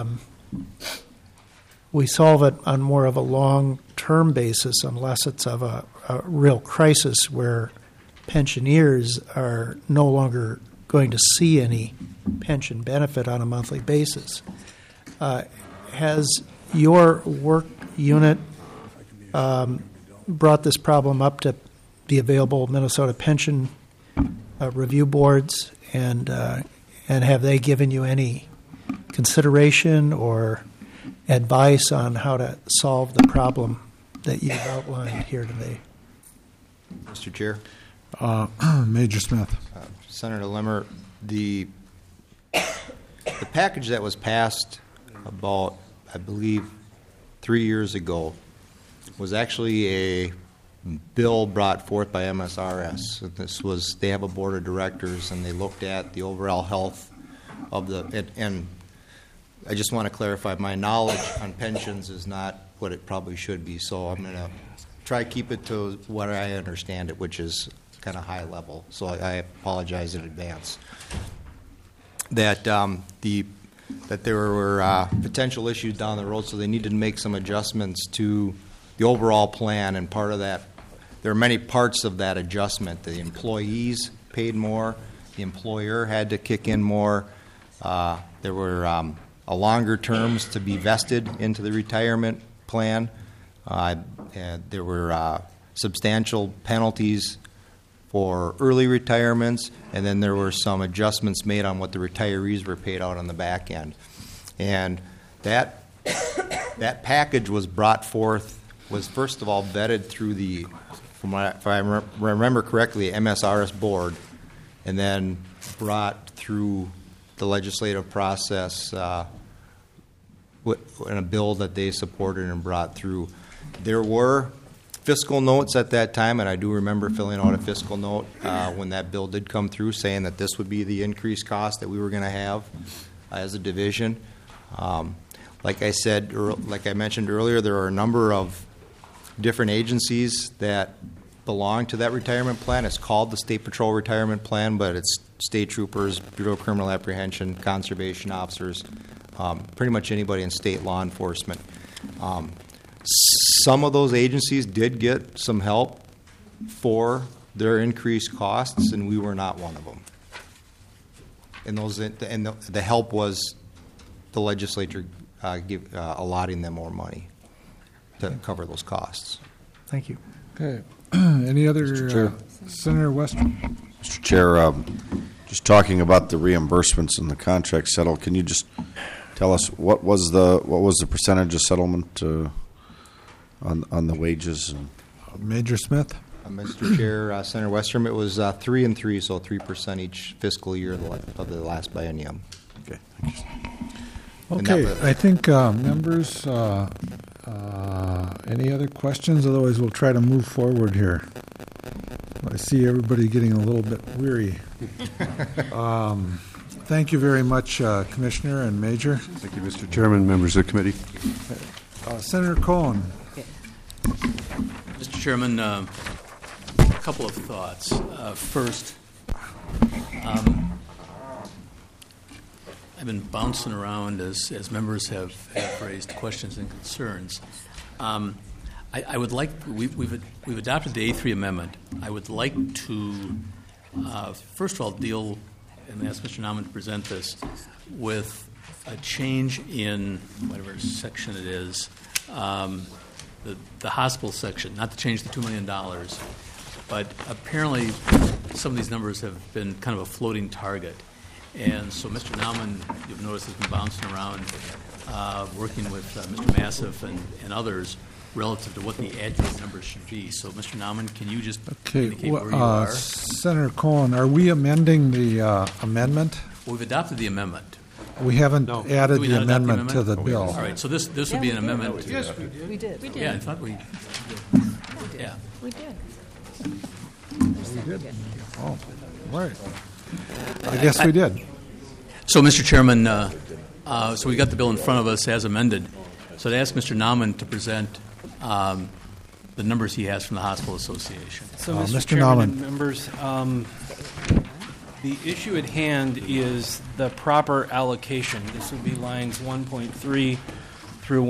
we solve it on more of a long-term basis unless it's of a real crisis where pensioners are no longer going to see any pension benefit on a monthly basis. Has your work unit brought this problem up to the available Minnesota pension review boards, and have they given you any consideration or advice on how to solve the problem that you've outlined here today? Mr. Chair. Major Smith. Senator Limmer, the package that was passed about, I believe, 3 years ago was actually a bill brought forth by MSRS. They have a board of directors, and they looked at the overall health of and I just want to clarify, my knowledge on pensions is not what it probably should be, so I'm going to try to keep it to what I understand it, which is kind of high level. So I apologize in advance. That there were potential issues down the road, so they needed to make some adjustments to the overall plan, and part of that, there are many parts of that adjustment. The employees paid more, the employer had to kick in more. There were longer terms to be vested into the retirement plan. And there were substantial penalties for early retirements, and then there were some adjustments made on what the retirees were paid out on the back end. And that package was brought forth, was first of all vetted through the, if I remember correctly, MSRS board, and then brought through the legislative process in a bill that they supported and brought through. There were fiscal notes at that time, and I do remember filling out a fiscal note when that bill did come through, saying that this would be the increased cost that we were going to have as a division. Like I said, like I mentioned earlier, there are a number of different agencies that belong to that retirement plan. It's called the State Patrol Retirement Plan, but it's state troopers, Bureau of Criminal Apprehension, conservation officers, pretty much anybody in state law enforcement. Some of those agencies did get some help for their increased costs, and we were not one of them. And the help was the legislature allotting them more money to cover those costs. Thank you. Okay. Any other, Mr. Chair. Senator Westrom? Mr. Chair, just talking about the reimbursements and the contract settled, can you just tell us what was the percentage of settlement on the wages? Major Smith? Mr. Chair, Senator Westrom, it was 3 and 3, so 3% each fiscal year of the last biennium. Okay, thank you. Okay, I think members, any other questions? Otherwise, we'll try to move forward here. I see everybody getting a little bit weary. Thank you very much, Commissioner and Major. Thank you, Mr. Chairman, members of the committee. Senator Cohen. Mr. Chairman, a couple of thoughts. First, I've been bouncing around as members have raised questions and concerns. I would like, we've adopted the A3 amendment. I would like to, first of all, deal, and ask Mr. Nauman to present this, with a change in whatever section it is, the hospital section, not to change the $2 million, but apparently some of these numbers have been kind of a floating target. And so Mr. Nauman, you've noticed, has been bouncing around, working with Mr. Massif and others relative to what the accurate numbers should be. So, Mr. Nauman, can you just indicate where you are? Senator Cohen, are we amending the amendment? Well, we've adopted the amendment. We haven't added the amendment to the bill. All right, so this would be an amendment. Yes, we did. We did. Yeah, I thought we. Yeah. We did. We did. Oh, right. I guess we did. So, Mr. Chairman, so we got the bill in front of us as amended. So I'd ask Mr. Nauman to present the numbers he has from the Hospital Association. So, Mr. Chairman and members, the issue at hand is the proper allocation. This would be lines 1.3 through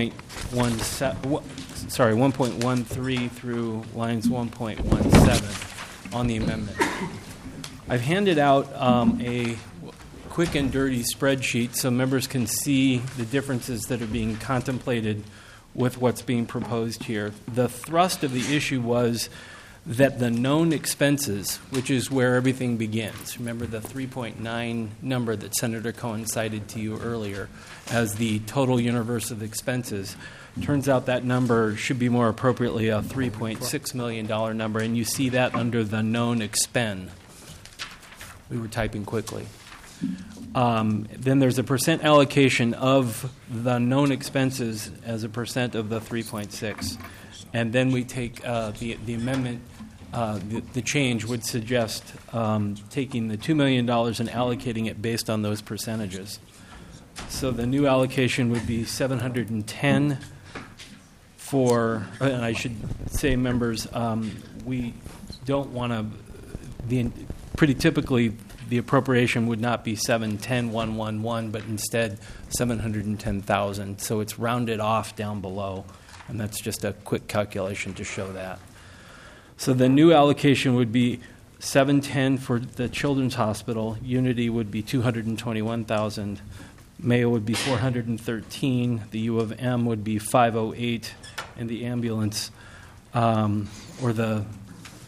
1.13 through lines 1.17 on the amendment. I've handed out a quick and dirty spreadsheet so members can see the differences that are being contemplated with what's being proposed here. The thrust of the issue was that the known expenses, which is where everything begins, remember the 3.9 number that Senator Cohen cited to you earlier as the total universe of expenses, turns out that number should be more appropriately a $3.6 million number, and you see that under the known expend. We were typing quickly. Then there's a percent allocation of the known expenses as a percent of the 3.6. And then we take the amendment, the change would suggest taking the $2 million and allocating it based on those percentages. So the new allocation would be 710 for, and I should say, members, we don't want to, pretty typically, the appropriation would not be 710,111, but instead 710,000. So it's rounded off down below, and that's just a quick calculation to show that. So the new allocation would be 710 for the Children's Hospital. Unity would be 221,000. Mayo would be 413. The U of M would be 508, and the ambulance or the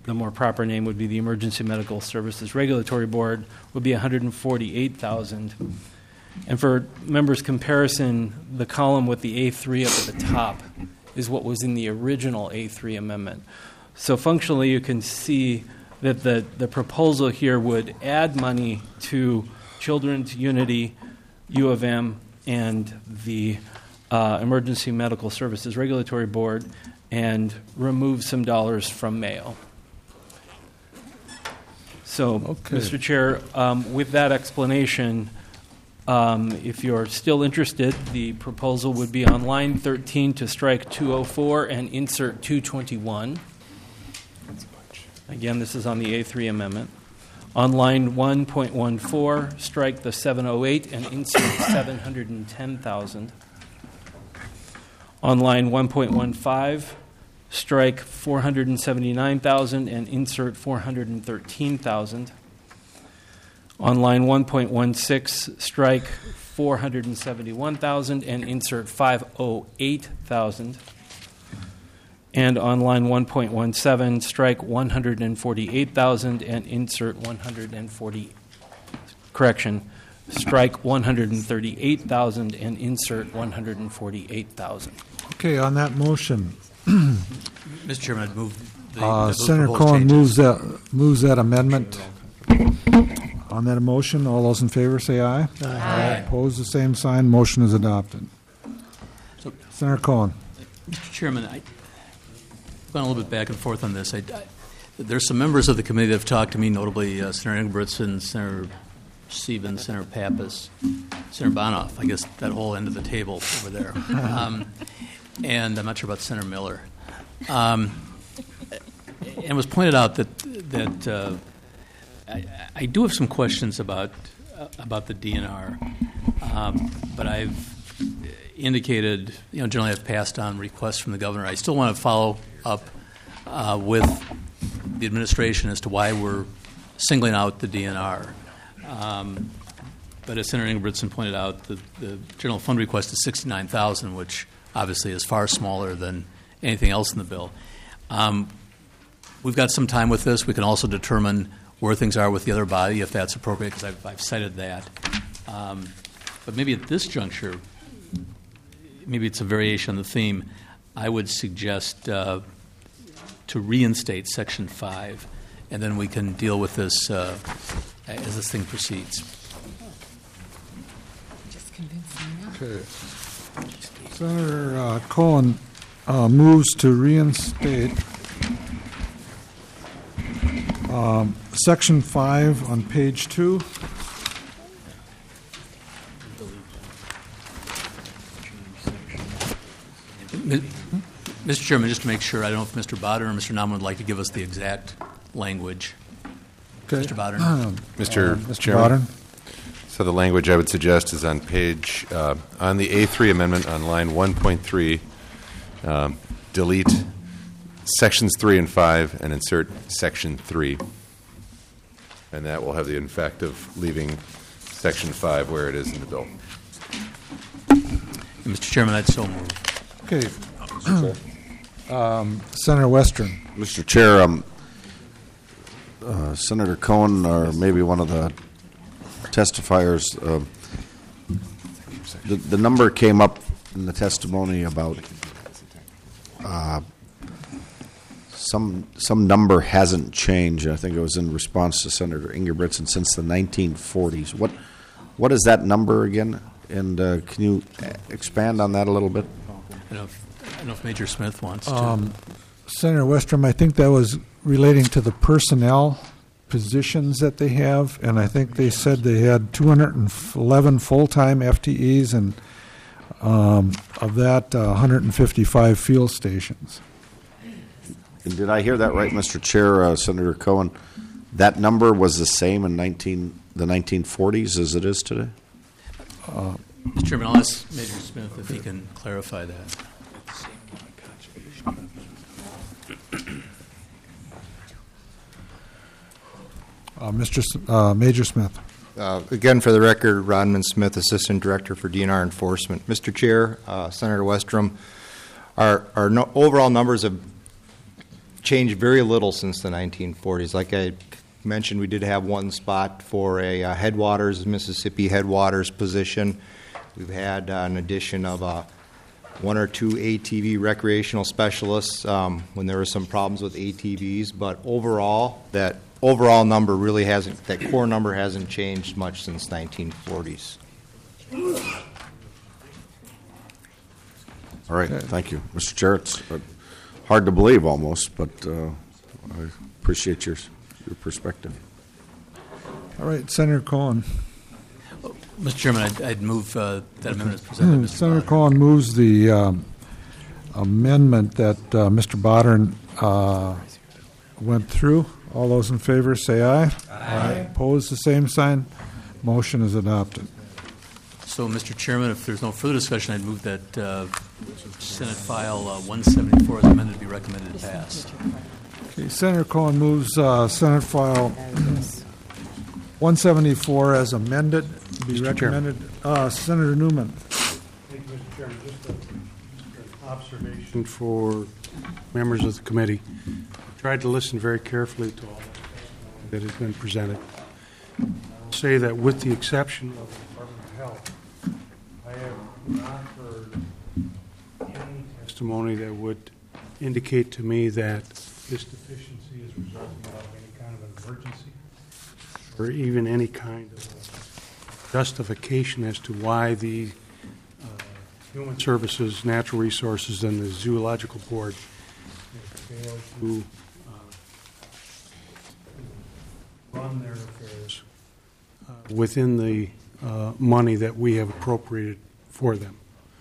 the more proper name would be the Emergency Medical Services Regulatory Board, would be $148,000. And for members' comparison, the column with the A3 up at the top is what was in the original A3 amendment. So functionally, you can see that the proposal here would add money to Children's Unity, U of M, and the Emergency Medical Services Regulatory Board, and remove some dollars from Mayo. So, Okay. Mr. Chair, with that explanation, if you're still interested, the proposal would be on line 13 to strike 204 and insert 221. Again, this is on the A3 amendment. On line 1.14, strike the 708 and insert 710,000. On line 1.15, strike 479,000 and insert 413,000. On line 1.16, strike 471,000 and insert 508,000. And on line 1.17, strike 148,000 and insert strike 138,000 and insert 148,000. Okay, on that motion, Mr. Chairman, I'd move those Senator proposed Cohen changes. moves that amendment. On that motion, all those in favor say aye. Aye. Opposed, the same sign. Motion is adopted. So, Senator Cohen. Mr. Chairman, I've gone a little bit back and forth on this. There's some members of the committee that have talked to me, notably Senator Ingebrigtsen, Senator Stevens, Senator Pappas, Senator Bonoff, I guess that whole end of the table over there. And I'm not sure about Senator Miller. And it was pointed out that I do have some questions about the DNR, but I've indicated, generally I've passed on requests from the governor. I still want to follow up with the administration as to why we're singling out the DNR. But as Senator Ingebrigtsen pointed out, the general fund request is $69,000, which obviously is far smaller than anything else in the bill. We've got some time with this. We can also determine where things are with the other body, if that's appropriate, because I've cited that. But maybe at this juncture, maybe it's a variation on the theme, I would suggest to reinstate Section 5, and then we can deal with this as this thing proceeds. Okay. Senator Cohen moves to reinstate Section 5 on page 2. Mr. Chairman, just to make sure, I don't know if Mr. Botter or Mr. Nauman would like to give us the exact language. Okay. Mr. Botter. Mr. Botter. Chairman. So the language I would suggest is on page, on the A3 amendment on line 1.3, delete sections 3 and 5 and insert section 3. And that will have the effect of leaving section 5 where it is in the bill. Mr. Chairman, I'd so move. Okay. Senator Western. Mr. Chair, Senator Cohen, or maybe one of the testifiers, the number came up in the testimony about some number hasn't changed. I think it was in response to Senator Ingebrigtsen since the 1940s. What is that number again? And can you expand on that a little bit? I don't know if Major Smith wants to. Senator Westrom, I think that was relating to the personnel positions that they have, and I think they said they had 211 full-time FTEs, and of that, 155 field stations. And did I hear that right, Mr. Chair, Senator Cohen? That number was the same in the 1940s as it is today? Mr. Chairman, I'll ask Major Smith if he can clarify that. Major Smith. Again, for the record, Rodman Smith, Assistant Director for DNR Enforcement. Mr. Chair, Senator Westrom, our overall numbers have changed very little since the 1940s. Like I mentioned, we did have one spot for a Headwaters, Mississippi Headwaters position. We've had an addition of one or two ATV recreational specialists when there were some problems with ATVs. But overall, that overall number really hasn't, that core number hasn't changed much since 1940s. All right, thank you. Mr. Chair, it's hard to believe almost, but I appreciate your perspective. All right, Senator Cohen. Mr. Chairman, I'd move that amendment is presented by Mr. Senator Cohen moves the amendment that Mr. Bodden went through. All those in favor say aye. Aye. Opposed, the same sign. Motion is adopted. So, Mr. Chairman, if there's no further discussion, I'd move that Senate File 174 as amended be recommended passed. Okay, Senator Cohen moves Senate File 174 as amended be Mr. recommended. Senator Newman. Thank you, Mr. Chairman. Just an observation for members of the committee. I tried to listen very carefully to all that has been presented. I'll say that with the exception of the Department of Health, I have not heard any testimony that would indicate to me that this deficiency is resulting out of any kind of an emergency or even any kind of justification as to why the Human Services, Natural Resources, and the Zoological Board have failed to run their affairs within the money that we have appropriated for them.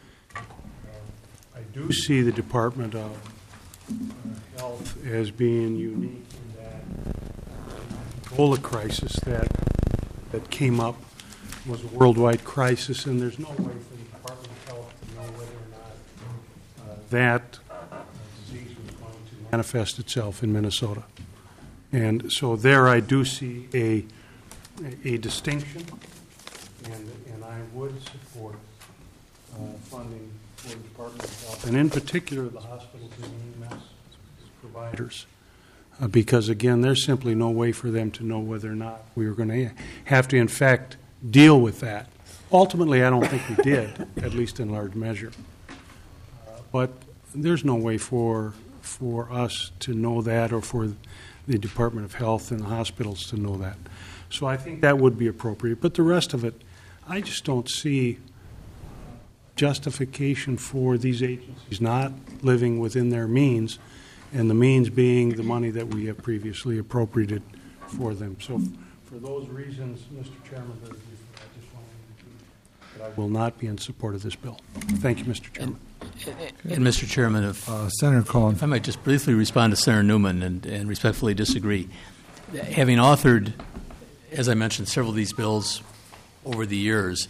I do see the Department of Health as being unique in that the Ebola crisis that came up was a worldwide crisis, and there's no way for the Department of Health to know whether or not that disease was going to manifest itself in Minnesota. And so there I do see a distinction, and I would support funding for the Department of Health, and in particular the hospitals and EMS providers, because again, there's simply no way for them to know whether or not we were going to have to, in fact, deal with that. Ultimately, I don't think we did, at least in large measure. But there's no way for us to know that, or for the Department of Health and the hospitals to know that. So I think that would be appropriate. But the rest of it, I just don't see justification for these agencies not living within their means, and the means being the money that we have previously appropriated for them. So for those reasons, Mr. Chairman, I just want to indicate that I will not be in support of this bill. Thank you, Mr. Chairman. And Mr. Chairman, if Senator Cohen, if I might just briefly respond to Senator Newman and respectfully disagree. Having authored, as I mentioned, several of these bills over the years,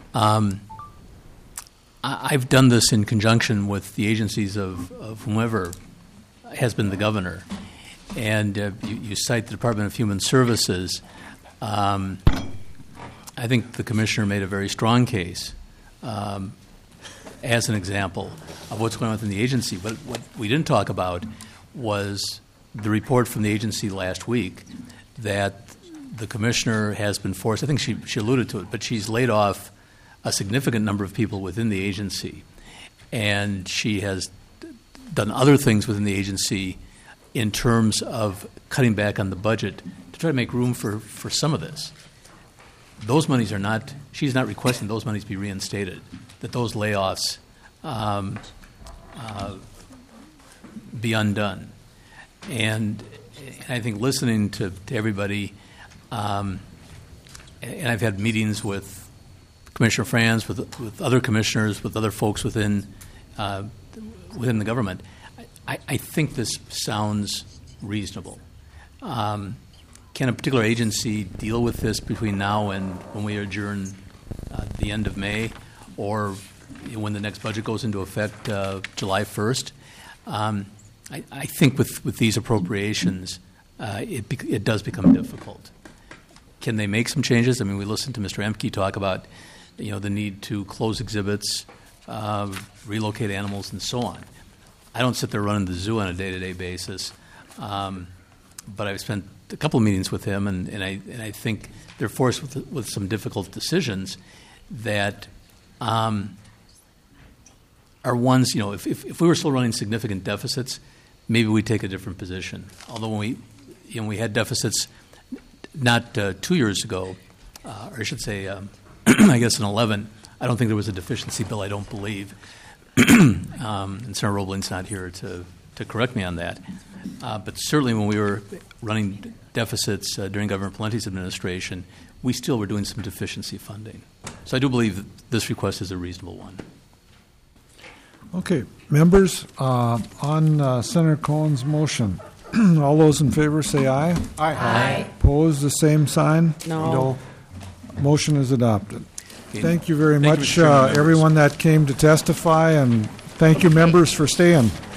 I've done this in conjunction with the agencies of whomever has been the governor. And you cite the Department of Human Services. I think the commissioner made a very strong case as an example of what's going on within the agency. But what we didn't talk about was the report from the agency last week that the commissioner has been forced, I think she alluded to it, but she's laid off a significant number of people within the agency. And she has done other things within the agency in terms of cutting back on the budget to try to make room for some of this. Those monies are not, she's not requesting those monies be reinstated, that those layoffs be undone. And I think listening to everybody, and I've had meetings with Commissioner Franz, with other commissioners, with other folks within the government, I think this sounds reasonable. Can a particular agency deal with this between now and when we adjourn the end of May, or when the next budget goes into effect July 1st? I think with these appropriations, it does become difficult. Can they make some changes? I mean, we listened to Mr. Emke talk about the need to close exhibits, relocate animals, and so on. I don't sit there running the zoo on a day-to-day basis. but I've spent a couple of meetings with him, and I think they're forced with some difficult decisions that are ones, if we were still running significant deficits, maybe we'd take a different position. Although when we had deficits not 2 years ago, or I should say, I guess in 11, I don't think there was a deficiency bill, I don't believe. And Senator Roebling's not here to correct me on that. But certainly when we were running deficits during Governor Palente's administration, we still were doing some deficiency funding. So I do believe that this request is a reasonable one. Okay, members, on Senator Cohen's motion, all those in favor say aye. Aye. Aye. Opposed, the same sign? No. Motion is adopted. Okay. Thank you very Thank you, much, Mr. Chairman, members. everyone that came to testify, and thank you, members, for staying.